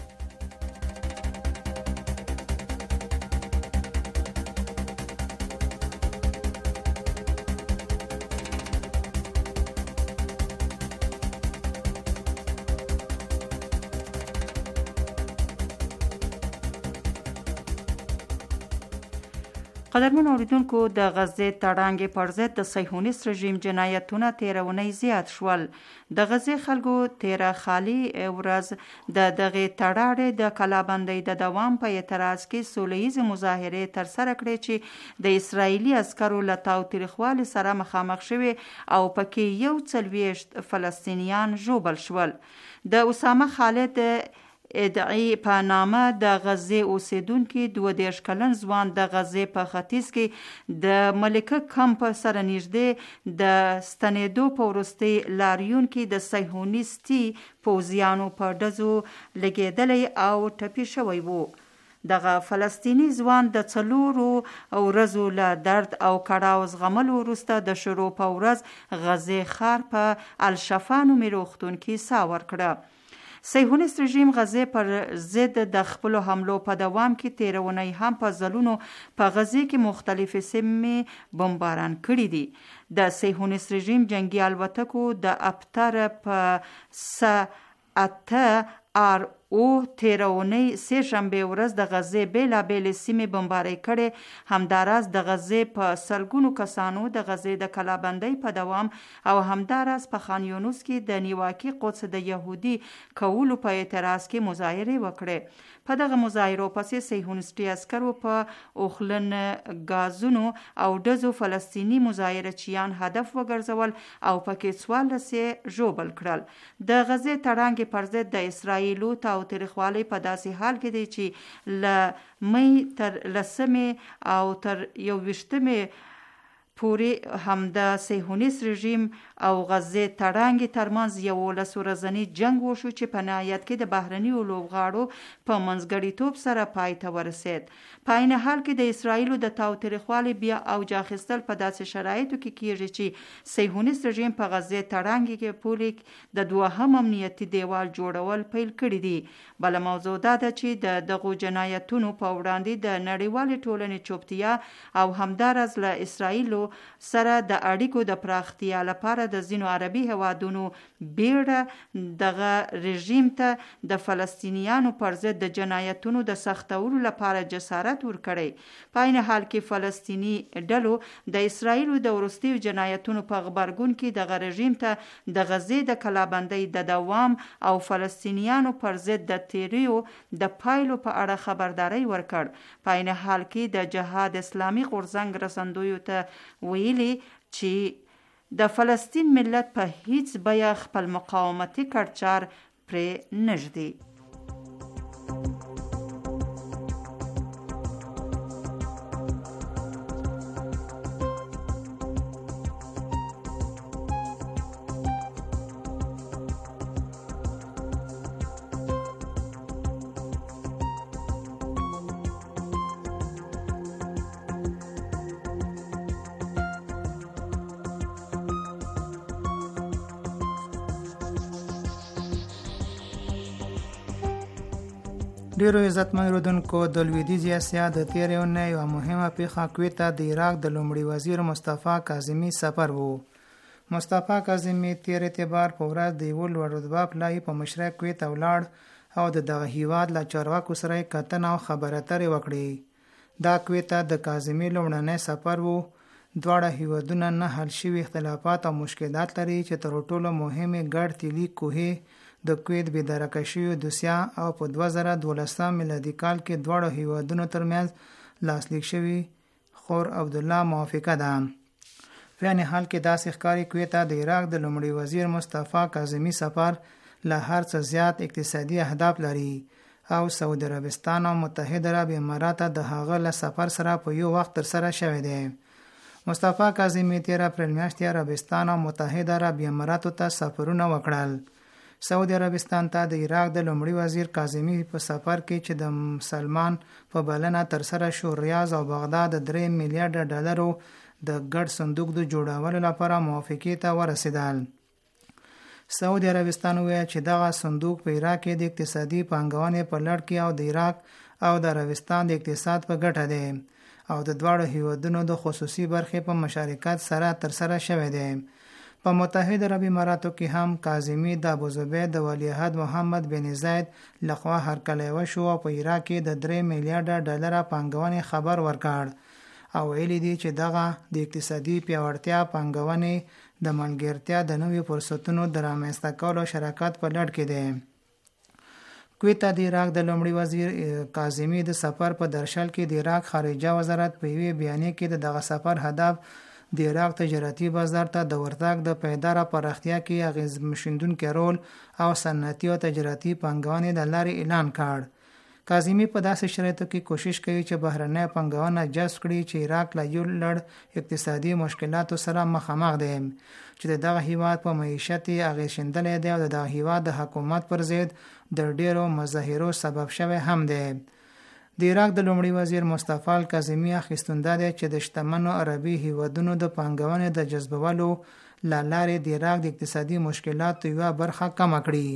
قدرمن اوریدونکو د غزې تړانګې پر ضد د صهیونیست رژیم جنایتونه تیرونی زیات شول. د غزې خلکو تیره خالی ورځ د دغه تړاړې د کلابندۍ د دوام په اعتراض کې سولهییزې مظاهرې ترسره کړې چې د اسرایلی عسکرو له تاوتریخوالي سره مخامخ شوي او پکې یو څلوېښت فلسطینیان ژوبل شول. د اسامه خالد ادعی په نامه د غزې اوسیدونکي دوه دېرش کلن ځوان د غزې په ختیځ کې د ملکه کمپ سره نږدې د ستنېدو په وروستي لاریون کې د صهیونیستي پوځیانو په ډزو لګېدلی او ټپي شوی وو. دغه فلسطینی ځوان د څلورو ورځو له درد او کړاو زغملو وروسته د شروع په ورځ غزې ښار په الشفا نومي روغتون کې ساه ورکړه. صهیونیست رژیم غزې پر ضد د خپلو حملو په دوام کې تیرونی هم په ځلونو په غزې کې مختلفې سیمې بمباران کړي دي. د صهیونیست رژیم جنگي الوتکو د اپتر په ساعته آر او تیرونی سه شنبه ورځ د غزې بیلابېلې سیمې بمبارۍ کړې. همداراز د غزې په سلګونو کسانو د غزې د کلابندۍ په دوام او همداراز په خان یونس کې د نیواکي قدس د یهودي کولو په اعتراض کې مظاهرې وکړې. په دغه مظاهرو پسې صهیونیستي عسکرو په اوخلن غازونو او ډزو فلسطینی مظاهرچیان هدف وګرځول او پکې څوارلس یې ژوبل کړل. د غزې تړانګې پر ضد د اسراییلو تاوتریخوالی په داسې حال کې دی چې له مې تر لسمې او تر یو ویشتمې پورې هم د صهیونیست رژیم او غزې تړانګې ترمنځ یولس ورځنی جنگ وشو چې په نهایت کې د بهرنیو لوبغاړو په منځګړیتوب سره پای ته ورسید. په عین حال کې د اسراییلو د تاوتریخوالي بیا اوج اخیستل په داسې شرایطو کې کیږي چې صهیونیست رژیم په غزې تړانګې کې پولیک د دوهم امنیتي دیوال جوړول پیل کړي دي. بله موضوع دا ده چې د دغو جنایتونو په وړاندې د نړیوالې ټولنې چوپتیا او همداراز له اسراییلو سره د اړیکو د پراختیا لپاره د ځینو عربي هوادونو بیړه دغه رژیم ته د فلسطینیانو پر ضد د جنایتونو د سختولو لپاره جسارت ورکړی. په عین حال کې فلسطینی ډلو د اسراییلو د وروستیو جنایتونو په غبرګون کې دغه رژیم ته د غزې د کلابندۍ د دوام او فلسطینیانو پر ضد د تیریو د پایلو په اړه خبرداري ورکړ. په عین حال کې د جهاد اسلامي غورځنګ رسندویو ته ویلي چې د فلسطین ملت په هیڅ بیه خپل مقاومتي کړچار پرې نږدي. ډیرو عزتمن اوریدونکو، د لویدیځې اسیا د تېرې اونۍ یوه مهمه پیښه کویت ته د عراق د لومړي وزیر مصطفی کاظمي سفر و. مصطفی کاظمي تېر اعتبار په ورځ د یوه لوړ رتبه پلاوي په مشرۍ کویت ته ولاړ او د دغه هیواد له چارواکو سره یې کتنه او خبرې اترې وکړې. دا کویت ته د کاظمي لومړنی سفر و. دواړه هیوادونه نه حل شوي اختلافات او مشکلات لري چې تر ټولو مهمې ګډ تیلي کوهې د کویت بېدرکه شویو دوسیه او په دوه زره دولسم میلادي کال کې دواړو هیوادونو ترمنځ لاسلیک شوي خور عبدالله موافقه ده. په عین حال کې داسې ښکاري کویت ته د عراق د لومړي وزیر مصطفی کاظمي سفر له هر څه زیات اقتصادي اهداف لري او سعودي عربستان او متحده عرب امارات د هغه له سفر سره په یو وخت ترسره شوی دی. مصطفی کاظمي تیر اپریل میاشتې عربستان او متحده عرب اماراتو ته سفرونه وکړل. سعودي عربستان ته د عراق د لومړي وزیر کاظمي په سفر کې چې د سلمان په بلنه ترسره شو ریاض او بغداد د درې میلیارډ ډالرو د ګډ صندوق د جوړولو لپاره موافقې ته ورسېدل. سعودي عربستان وویل چې دغه صندوق په عراق کې د اقتصادي پانګونې په لړ کې او د عراق او د عربستان د اقتصاد په ګټه دی او د دواړو هیوادونو د خصوصي برخې په مشارکت سره ترسره شوی دی. په متحده عرب اماراتو کې هم کاظمي د ابوظبي د ولیعهد محمد بن زاید لخوا هرکلی وشو او په عراق کې د درې میلیارډ ډالر پانګونې خبر ورکړ او ویلي دي چې دغه د اقتصادي پیاوړتیا پانګونې د ملګرتیا د نویو فرصتونو د رامنځته کولو شراکت په لړ کې دی. کویتا د عراق د لومړي وزیر کاظمي د سفر په درشل کې د عراق خارجه وزارت په یوې بیانیه کې د دغه سفر هدف د عراق تجارتي بازار ته د ورتګ د پایداره پراختیا کې اغیزمنشوندونکي رول او صنعتي او تجارتي پانګونې د لارې اعلان کړ. کاظمي په داسې شرایطو کې کوشش کوي چې بهرنۍ پانګونه جذب کړي چې عراق له یو لړ اقتصادي مشکلاتو سره مخامخ دی چې دغه هیواد په معیشت اغیز شیندلی دی او دغه هیواد د حکومت پر ضد د ډیرو مظاهرو سبب شوی هم دی. د عراق د لومړي وزیر مصطفی الکاظمي اخیستونده دی چې د شتمنو عربي هیوادونو د پانګونې د جذبولو له لارې د عراق د اقتصادي مشکلاتو یوه برخه کمه کړي.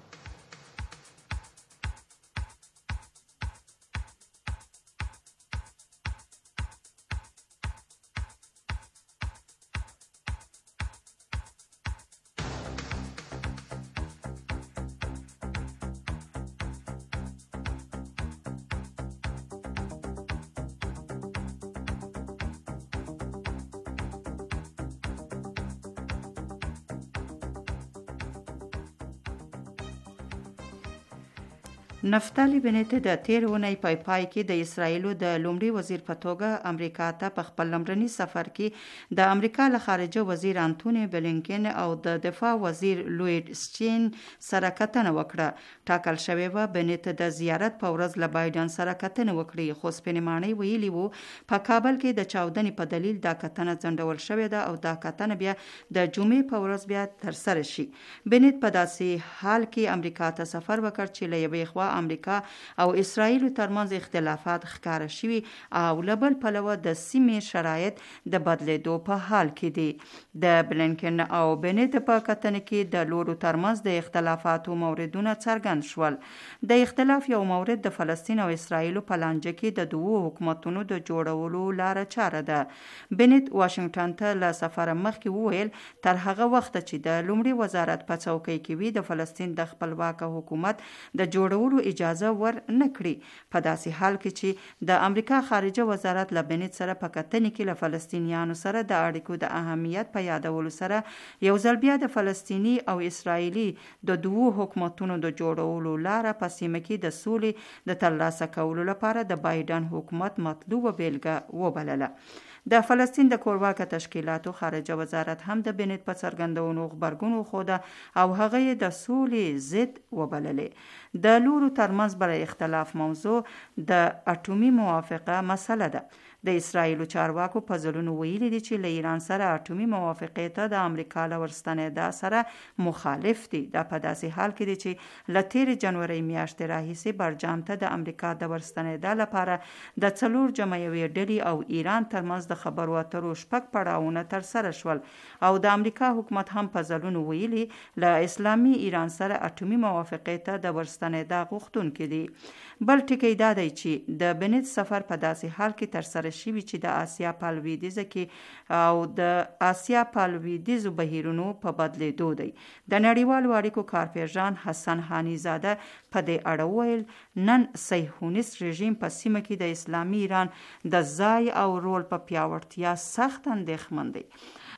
نفتالی بنت د تیر ونی پای پای کې د اسرایلو د لومړي وزیر په توګه امریکا ته په خپل لمرني سفر کې د امریکا له خارجه وزیر انټونی بلینکن او د دفاع وزیر لوید سټین سره کتنه وکړه. ټاکل شوی و بنت د زیارت په ورځ له بایدن سره کتنه وکړي، خو سپینمانۍ ویلي وو په کابل کې د چاودنې په دلیل دا کتنه ځنډول شوې ده او دا کتنه بیا د جمعې په ورځ بیا ترسره شي. بنت په داسې حال کې امریکا ته سفر وکړ چې له یوې خوا امریکا او اسرائیل ترمنځ اختلافات ښکاره شوي او له بل پلوه د سیمې شرایط د بدلیدو په حال کې دي. د بلینکن او بنت په کتنه کې د لورو ترمنځ د اختلافاتو موردونه څرګند شول. د اختلاف یو مورد د فلسطین او اسرائیل په لانجه کې د دوو حکومتونو د جوړولو لاره چاره ده. بنت واشنگټن ته له سفر مخکې وویل تر هغه وخت چې د لومړي وزارت په څوکۍ کې وي د فلسطین د خپلواک حکومت د جوړولو اجازه ور نه کړي. په داسې حال کې چې د امریکا خارجه وزارت له بنت سره په کتنې کې له فلسطینیانو سره د اړیکو د اهمیت په یادولو سره یو ځل بیا د فلسطینی او اسرائیلي د دوو حکومتونو د جوړولو لاره په سیمه کې د سولې د ترلاسه کولو لپاره د بایدن حکومت مطلوبه بیلګه وبلله. د فلسطین د کورواکه تشکیلاتو خارجه وزارت هم د بنت په څرګندونو خبرګون وښوده او هغه یې د سولې ضد وبللې. د لورو ترمنځ برای اختلاف موضوع د اټومي موافقه مسله ده. د اسرائیلو چارواکو په ځلونو ویلي دي چې له ایران سره اټومي موافقې ته د امریکا له ورستنېدا سره مخالف دي. دا په داسې حال کې دي چې له تېرې جنورۍ میاشتې راهیسې برجام ته د امریکا د ورستنېدا لپاره د څلور جمعیوي ډلې او ایران ترمنځ د خبرو اترو شپږ پړاوونه ترسره شول او د امریکا حکومت هم په ځلونو ویلي له اسلامي ایران سره اټومي موافقې ته د ورستنېدا غوښتونکي دي. بل ټکی دا دی چې د بنت سفر په داسې حال کې ترسره شوی چې د آسیا په لویدیځ کې او د آسیا په لویدیځو بهیرونو په بدلیدو دی. د نړیوالو اړیکو کارپیژان حسن هانی زاده په دې اړه ویل نن صهیونیست رژیم په سیمه کې د اسلامي ایران د ځای او رول په پیاوړتیا سخت اندېښمن دی.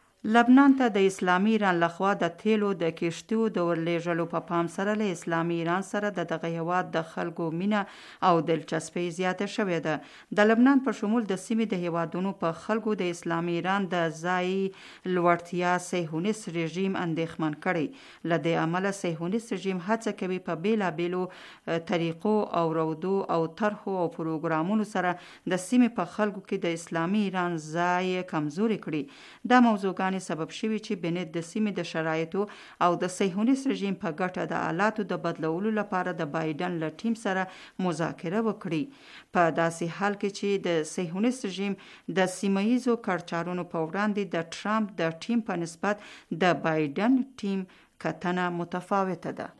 لبنان ته د اسلامي ایران لخوا د تیلو د کشتیو د ورلیږلو په پام سره له اسلامي ایران سره د دغه هیواد د خلکو مینه او دلچسپي زیاته شوې ده. د لبنان په شمول د سیمې د هیوادونو په خلکو د اسلامي ایران د ځای لوړتیا صهیونیست رژیم اندېښمن کړي. له دې امله صهیونیست رژیم هڅه کوي په بیلابیلو طریقو او رودو او طرحو او پروګرامونو سره د سیمې په خلکو کې د اسلامي ایران ځای کمزوري کړي. دا موضوعګان سبب شوی چې بنت د سیمې د شرایطو او د صهیونیست رژیم په ګټه د آلاتو د بدلولو لپاره د بایدن له ټیم سره مذاکره وکړي. په داسې حال کې چې د صهیونیست رژیم د سیمه‌ییزو کړچارونو په وړاندې د ټرمپ د ټیم په نسبت د بایدن ټیم کتنه متفاوته ده.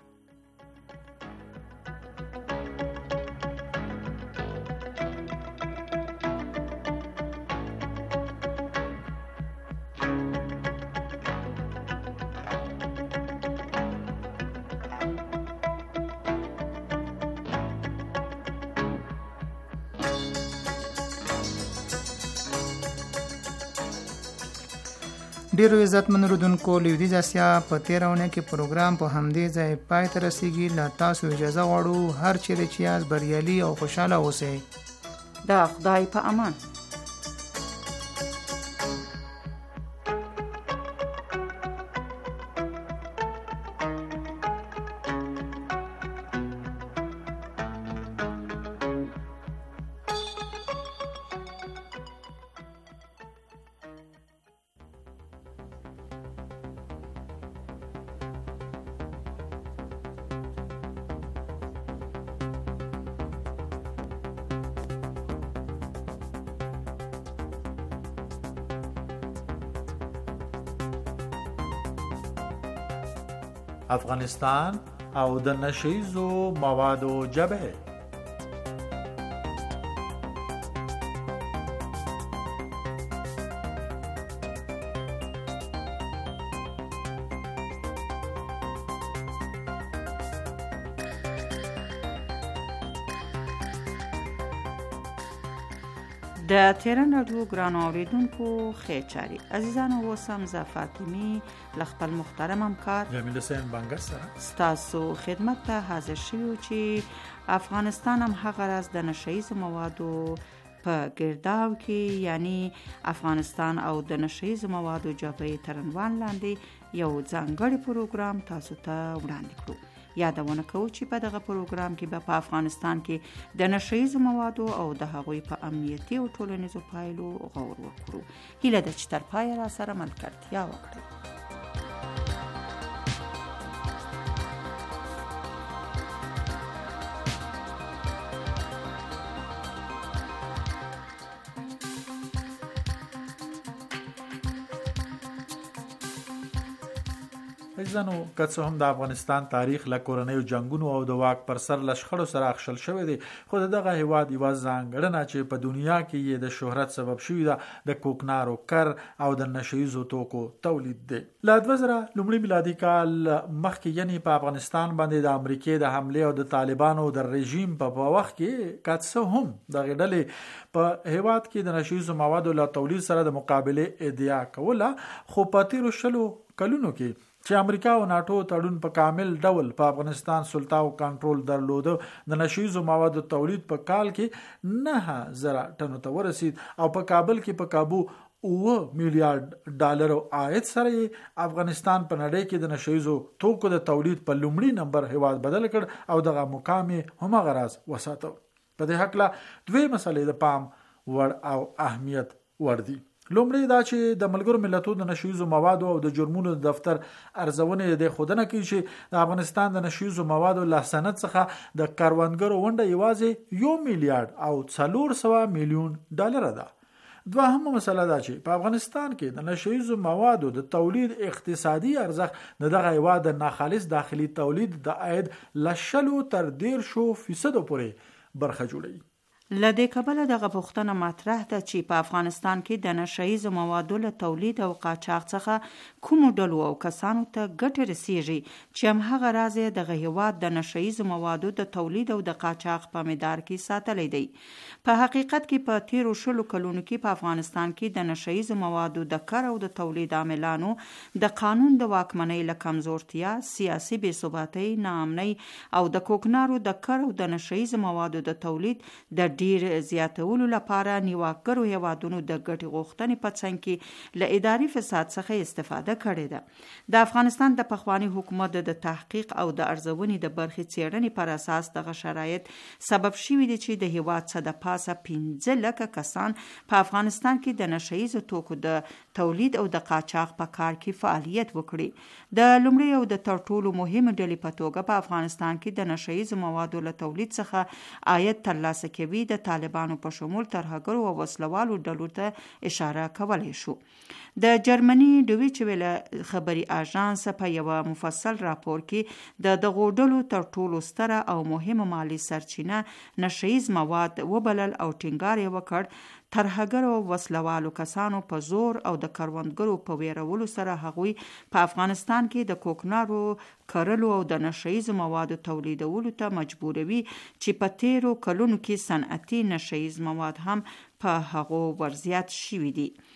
ډیرو عزتمن اورېدونکو، لویدیځ اسیا په تېره اونۍ کې پروګرام په همدې ځای پای ته رسیږي. له تاسو اجازه غواړو هر چیرې چې یاست بریالي او خوشحاله اوسئ. د خدای په امان. افغانستان او د نشیزو موادو جبهه. د تهران رادیو ګرانو اوریدونکو خیر چاري عزیزانو، وسم ز فاطمی ل خپل محترم همکار جمیل حسین بنګر سره ستاسو خدمت ته حاضر شوو چې افغانستان هم هغه راز د نشیز موادو په ګرداو کې، یعنی افغانستان او د نشیز موادو جبهه تر عنوان لاندې یو ځانګړی پروګرام تاسو ته وړاندې کړو. یادونه کوو چې په دغه پروګرام کې به په افغانستان کې د نشیز موادو او د هغوی په امنیتي او ټولنیزو پایلو غور وکړو. هیله ده چې تر پایه را سره ملګرتیا وکړئ. ځنو که څه هم د افغانستان تاریخ له کورنیو جنگونو او د واک پر سر له شخړو سره اخښل شوی دی، خو دغه هیواد یوه ځانګړنه چې په دنیا کې یې د شهرت سبب شوی ده د کوکنارو کر او د نشیزو توکو تولید دی. له دوه زره لومړي میلادي کال مخکې، یعنی په افغانستان باندې د امریکې د حملې او د طالبانو د رژیم په وخت کې که څه هم دغه ډلې په هیواد کې د نشیزو موادو له تولید سره د مقابلې ادعا کوله، خو په تیرو شلو کلونو کې چې امریکا او ناتو تړون په کامل ډول په افغانستان سلطه او کنټرول درلوده، د نشیزو موادو تولید په کال کې نه زره ټنو ته ورسید او په کابل کې په کابو اوه میلیارډ ډالر عاید سره افغانستان په نړۍ کې د نشیزو توکو د تولید په لومړي نمبر هیواد بدل کړ او دغه مقام هم غراز وساته. په دې حق لا دوی مسلې د پام ور او اهمیت ور دي. لومړی دا چې د ملګرو ملتونو د نشیزو موادو او د جرمونو دفتر ارزونې د خودنه کوي چې د افغانستان د نشیزو موادو له صنعت څخه د کاروانګرو ونډه یوازې یو میلیارډ او څلور سوه میلیون ډالر ده. دوهمه مسله دا چې په افغانستان کې د نشیزو موادو د تولید اقتصادي ارزښت د دغه هیواد د ناخالص داخلي تولید د عاید له شلو تر دیر شو فیصدو پورې برخه جوړوي. لدې کبله دغه پوښتنه مطرح ده چې په افغانستان کې د نشیز موادو له تولید او قاچاق څخه کومو ډلو او کسانو ته ګټه رسیږي چې همهغه راز دغه هیواد د نشیز موادو د تولید او د قاچاق په مدار کې ساتلی دی. په حقیقت کې په تیرو شلو کلونو کې په افغانستان کې د نشیز موادو د کار او د تولید عاملانو د قانون د واکمنۍ له کمزورتیا، سیاسي بې ثباتۍ، ناامنۍ او د کوکنارو د کار او د نشیز موادو د تولید د ډیر زیاتولو لپاره نیواکګرو هیوادونو د ګټې غوښتنې په څنګ کې له اداري فساد څخه استفاده کړې ده. د افغانستان د پخواني حکومت د تحقیق او د ارزونې د برخې څېړنې پر اساس دغه شرایط سبب شوي دي چې د هیواد څخه د پاسه پنځه لکه کسان په افغانستان کې د نشیزو توکو د تولید او د قاچاق په کار کې فعالیت وکړي. د لومړي او د تر ټولو مهمه ډلې په توګه په افغانستان کې د نشیزو موادو له تولید څخه عاید ترلاسه کوي د طالبانو په شمول ترهګرو او وسلوالو ډلو ته اشاره کولی شو. د جرمني ډویچ ویله خبري اژانس په یو مفصل راپور کې د دغو ډلو تر ټولو ستره او مهمه مالی سرچینه نشیز مواد وبلل او ټینګار یې وکړ ترهګرو او وسلوالو کسانو په زور او د کروندګرو په ویرولو سره هغوی په افغانستان کې د کوکنارو کرلو او د نشیز موادو تولیدولو ته مجبوروي چې په تیرو کلونو کې صنعتي نشیز مواد هم په هغو ورزیات شوي دي.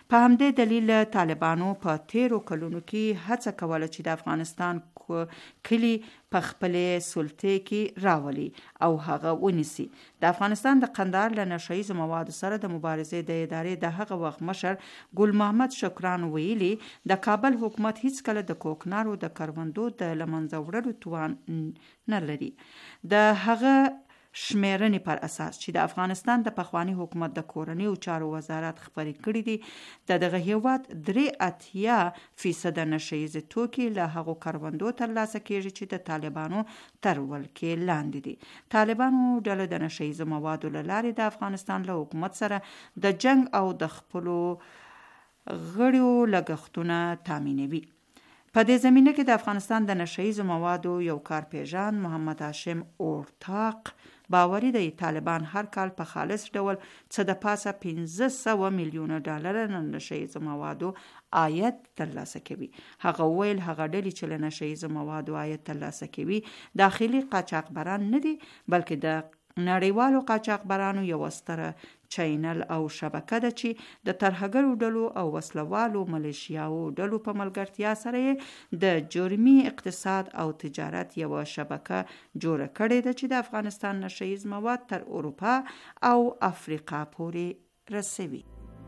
په همدې دلیل طالبانو په تیرو کلونو کې هڅه کوله چې د افغانستان کلی په خپلې سلطې کې راولي او هغه ونیسي. د افغانستان د قندهار له نشهیزو موادو سره د مبارزې د ادارې د هغه وخت مشر ګل محمد شکران ویلي د کابل حکومت هیڅ کله د کوکنارو د کروندو د لمنځه وړلو توان نه لري. د هغه شمیرنې پر اساس چې د افغانستان د پخوانی حکومت د کورنیو چارو وزارت خبرې کړې دي د دغه هیواد درې اتیا فیصد نشهیز توکي له هغو کروندو ترلاسه کیږي چې د طالبانو تر ولکې لاندې دي. طالبانو ډله د نشهیز موادو له لارې د افغانستان له حکومت سره د جنگ او د خپلو غړیو لګښتونه تامینوي. په دې زمینه کې د افغانستان د نشهیزو موادو یو کارپیژان محمد هاشم اورتاق باوري دی طالبان هر کال په خالص ډول څه د پاسه پنځه سوه میلیونه ډالر له نشهیزو موادو عاید ترلاسه کوي. هغه ویل هغه ډلې چې له نشهیزو موادو عاید ترلاسه کوي داخلي قاچاقبران نه دي بلکې د نړیوالو قاچاقبرانو یو ستره چینل او شبکه ده چې د ترهګرو ډلو او وسلوالو ملیشیاو ډلو په ملګرتیا سره د جرمي اقتصاد او تجارت یو شبکه جوړه کړې ده چې د افغانستان نشهیز مواد تر اروپا او افریقا پورې رسوي.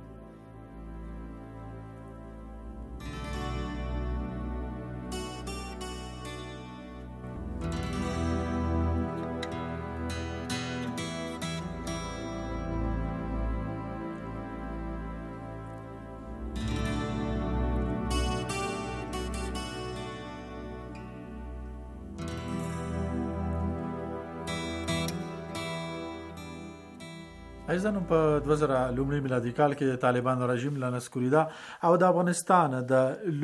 ایزانو په دوه زره لومړي میلادي کال کې طالبان رژیم له نسکوریدا او د افغانستان د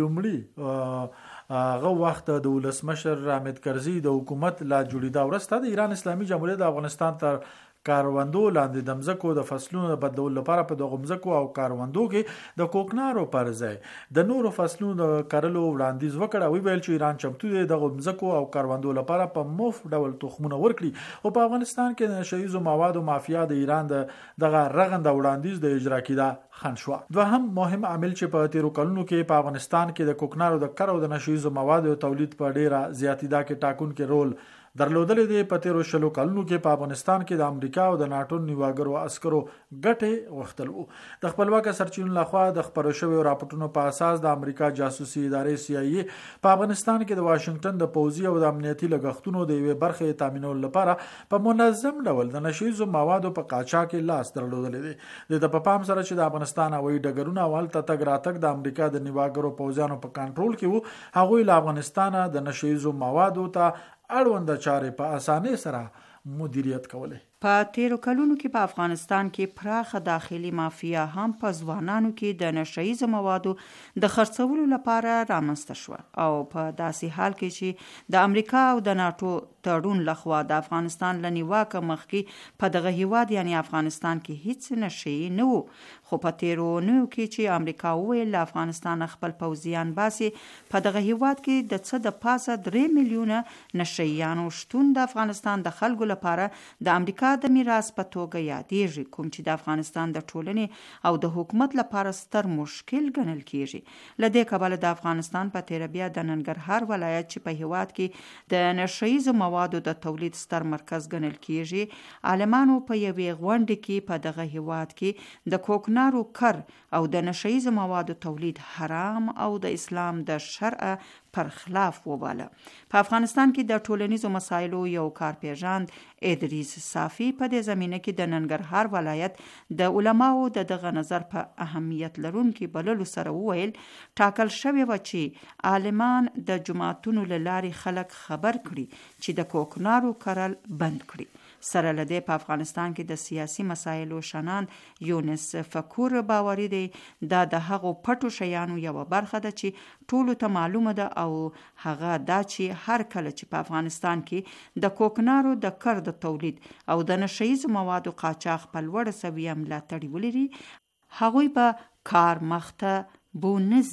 لومړي هغه وخت د ولسمشر حامد کرزي د حکومت لا جوړیدا ورسته د ایران اسلامي جمهوریت د افغانستان تر کاروندو لاندې د مځکو د فصلونو د بدلولو لپاره په دغه مځکو او کاروندو کې د کوکنارو پر ځای د نورو فصلونو د کرلو وړاندیز وکړ او ویل چې ایران چمتو دی دغه مځکو او کاروندو لپاره په مفت ډول تخمونه ورکړي او په افغانستان کې د نشهیزو موادو مافیا د ایران د دغه رغنده وړاندیز د اجرا کېدا خنډ شو. دوهم مهم عامل چې په تیرو کلونو کې په افغانستان کې د کوکنارو د کرو د نشهیزو موادو تولید په ډیره زیاتیدا کې ټاکونکي رول درلودلې دي. په تیرو شلو کلونو کې په افغانستان کې د امریکا او د ناتو نیواګرو عسکرو ګټه وختل وو. د خپلواک سرچینو لخوا د خبرو شوی راپورټونو په اساس د امریکا جاسوسي ادارې سی آی ای په افغانستان کې د واشنگټن د پوځي او د امنیتي لګښتونو د یوې برخې تامینولو لپاره په منظم ډول د نشهیزو موادو په قاچاق کې لاس درلودلې دي. د په پام سره چې د افغانستان هوایي ډګرونه اول ته تګ راتګ د امریکا د نیواګرو پوځیانو په کنټرول کې وو، هغوی له افغانستان د نشهیزو موادو ته اړوند چارې په اسانۍ سره مدیریت کولې. په تیرو کلونو کې په افغانستان کې پراخه داخلي مافیا هم په ځوانانو کې د نشهیزو موادو د خرڅولو لپاره رامنځته شوه او په داسې حال کې چې د امریکا او د ناتو تړون لخوا د افغانستان له نیواکه مخکې په دغه هیواد یعنی افغانستان کې هیڅ نشهیي نه وو. خو په تیرو نو کې چې امریکا وویل له افغانستان خپل پوځیان باسي په دغه هیواد کې د څه د پاسه درې میلیونه نشهیانو شتون د افغانستان د خلکو لپاره د امریکا د میراث په توګه یادېږي، کوم چې د افغانستان د ټولنې او د حکومت لپاره ستر مشکل ګڼل کیږي. له دې کبله د افغانستان په تیره بیا د ننګرهار ولایت چې په هیواد کې د نشهیزو موادو د تولید ستر مرکز ګڼل کیږي، عالمانو په یوې غونډې کې په دغه هیواد کې د کوکنارو کر او د نشهیزو موادو تولید حرام او د اسلام د شرع پر خلاف وباله. په افغانستان کې د ټولنیزو مسایلو یو کارپیژان ادریس صافی په دې زمینه کې د ننګرهار ولایت د علماو د دغه نظر په اهمیت لرونکي بللو سره وویل ټاکل شوی و چې عالمان د جماعتونو له لارې خلک خبر کړي چې د کوکنارو کرل بند کړي. سره لدې په افغانستان کې د سیاسي مسایلو شنان یونس فکور باوري دی دا د هغو پټو شیانو یو برخه ده چې ټولو ته معلومه ده او هغه دا چې هر کله چې په افغانستان کې د کوکنارو د کر د تولید او د نشهیزو موادو قاچاق په لوړه سویه ملاتړ ولري هغوی به کار مخته بو نزي.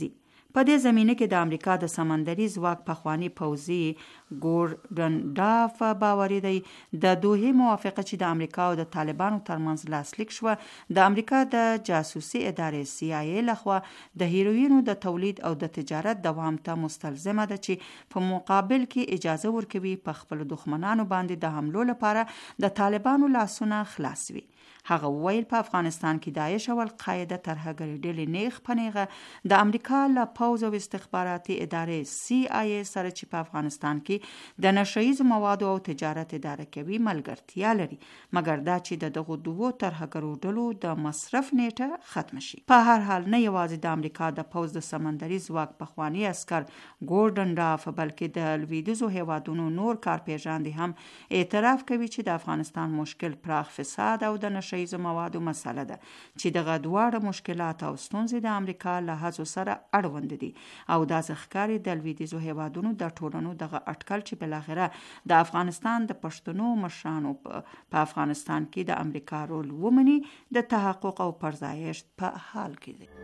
په دې زمینه کې د امریکا د سمندري ځواک پخوانی پوځي ګوردن ډاف باوري دی د دوحې موافقه چې د امریکا او د طالبانو ترمنځ لاسلیک شوه د امریکا د جاسوسي ادارې سی آی ای لخوا د هیروینو د تولید او د تجارت دوام ته مستلزمه ده چې په مقابل کې اجازه ورکوي په خپل دښمنانو باندې د حملو لپاره د طالبانو لاسونه خلاص وي. هغه ویل په افغانستان کې داعش او القاعده ترهګري ډلې نیغ پنیغه د امریکا له پوځ او استخباراتي ادارې سی آی ای سره چې په افغانستان کې د نشهیز موادو او تجارت اداره کوي ملګرتیا لري، مګر دا چې د دغو دوو ترهګرو ډلو د مصرف نیټه ختم شي. په هر حال نه یوازې د امریکا د پوځ د سمندري ځواک پخوانی عسکر ګوردن ډاف بلکې د لویدیځو هیوادونو نور کارپیژاندې هم اعتراف کوي چې د افغانستان مشکل پراخ فساد او د نشهیز موادو مسله ده چې دغه دواړه مشکلات او ستونزې د امریکا له هڅو سره اړوند دي او دا ځخکاري د لویدیځو هیوادونو د ټولنو دغه اټکل چې بلاخره د افغانستان د پښتنو مشرانو په افغانستان کې د امریکا رول ومني د تحقق او پرځایشت په حال کې دي.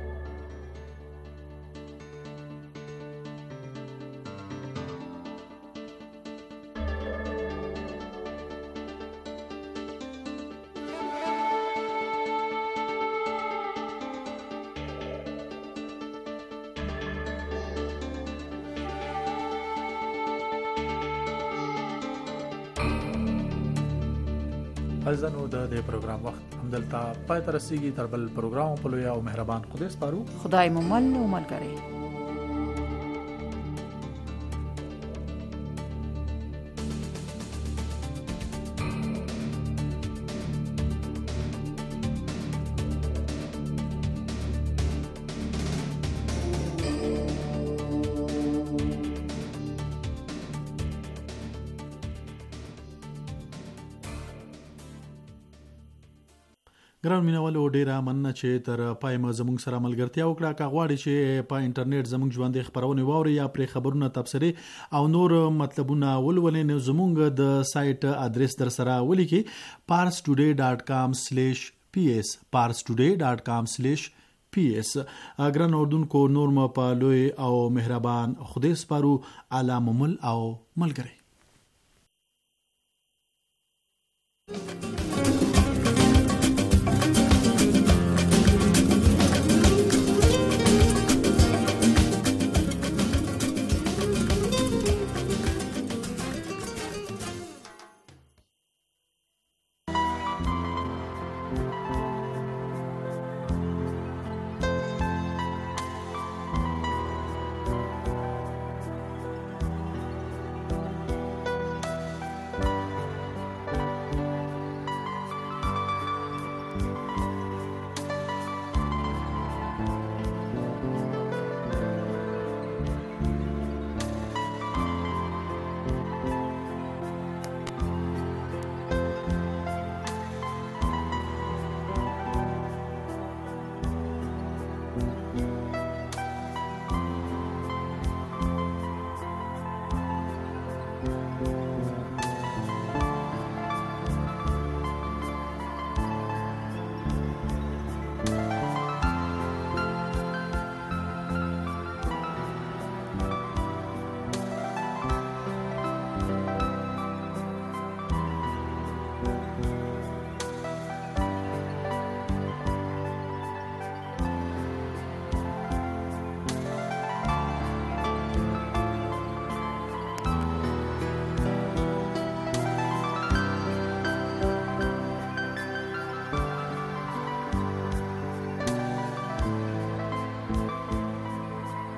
ځنو د دې پروګرام وخت همدلته پای ته رسیږي. تر بل پروګرام په لوی او مهربان خدای سپارو. خدای مو مل او ملګری. ګران مینوالو ډیره مننه چې تر پای مو زموږ سره ملګرتیا وکړه. که غواړئ چې په انټرنیټ زموږ ژوندۍ خبرونه واورئ یا پرې خبرونه تبصرې او نور مطلبونه ولولئ، نو زموږ د سایت ادرس در سره ولیکئ پارس ټوډے ډاٹ کام سلیش پی ایس پارس ټوډے ډاٹ کام سلیش پی ایس. ګران اوردونکو نور مو په لوی او مهربان خدای سپارو. اعلی ممل او ملګری.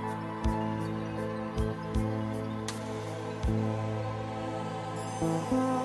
Thank you.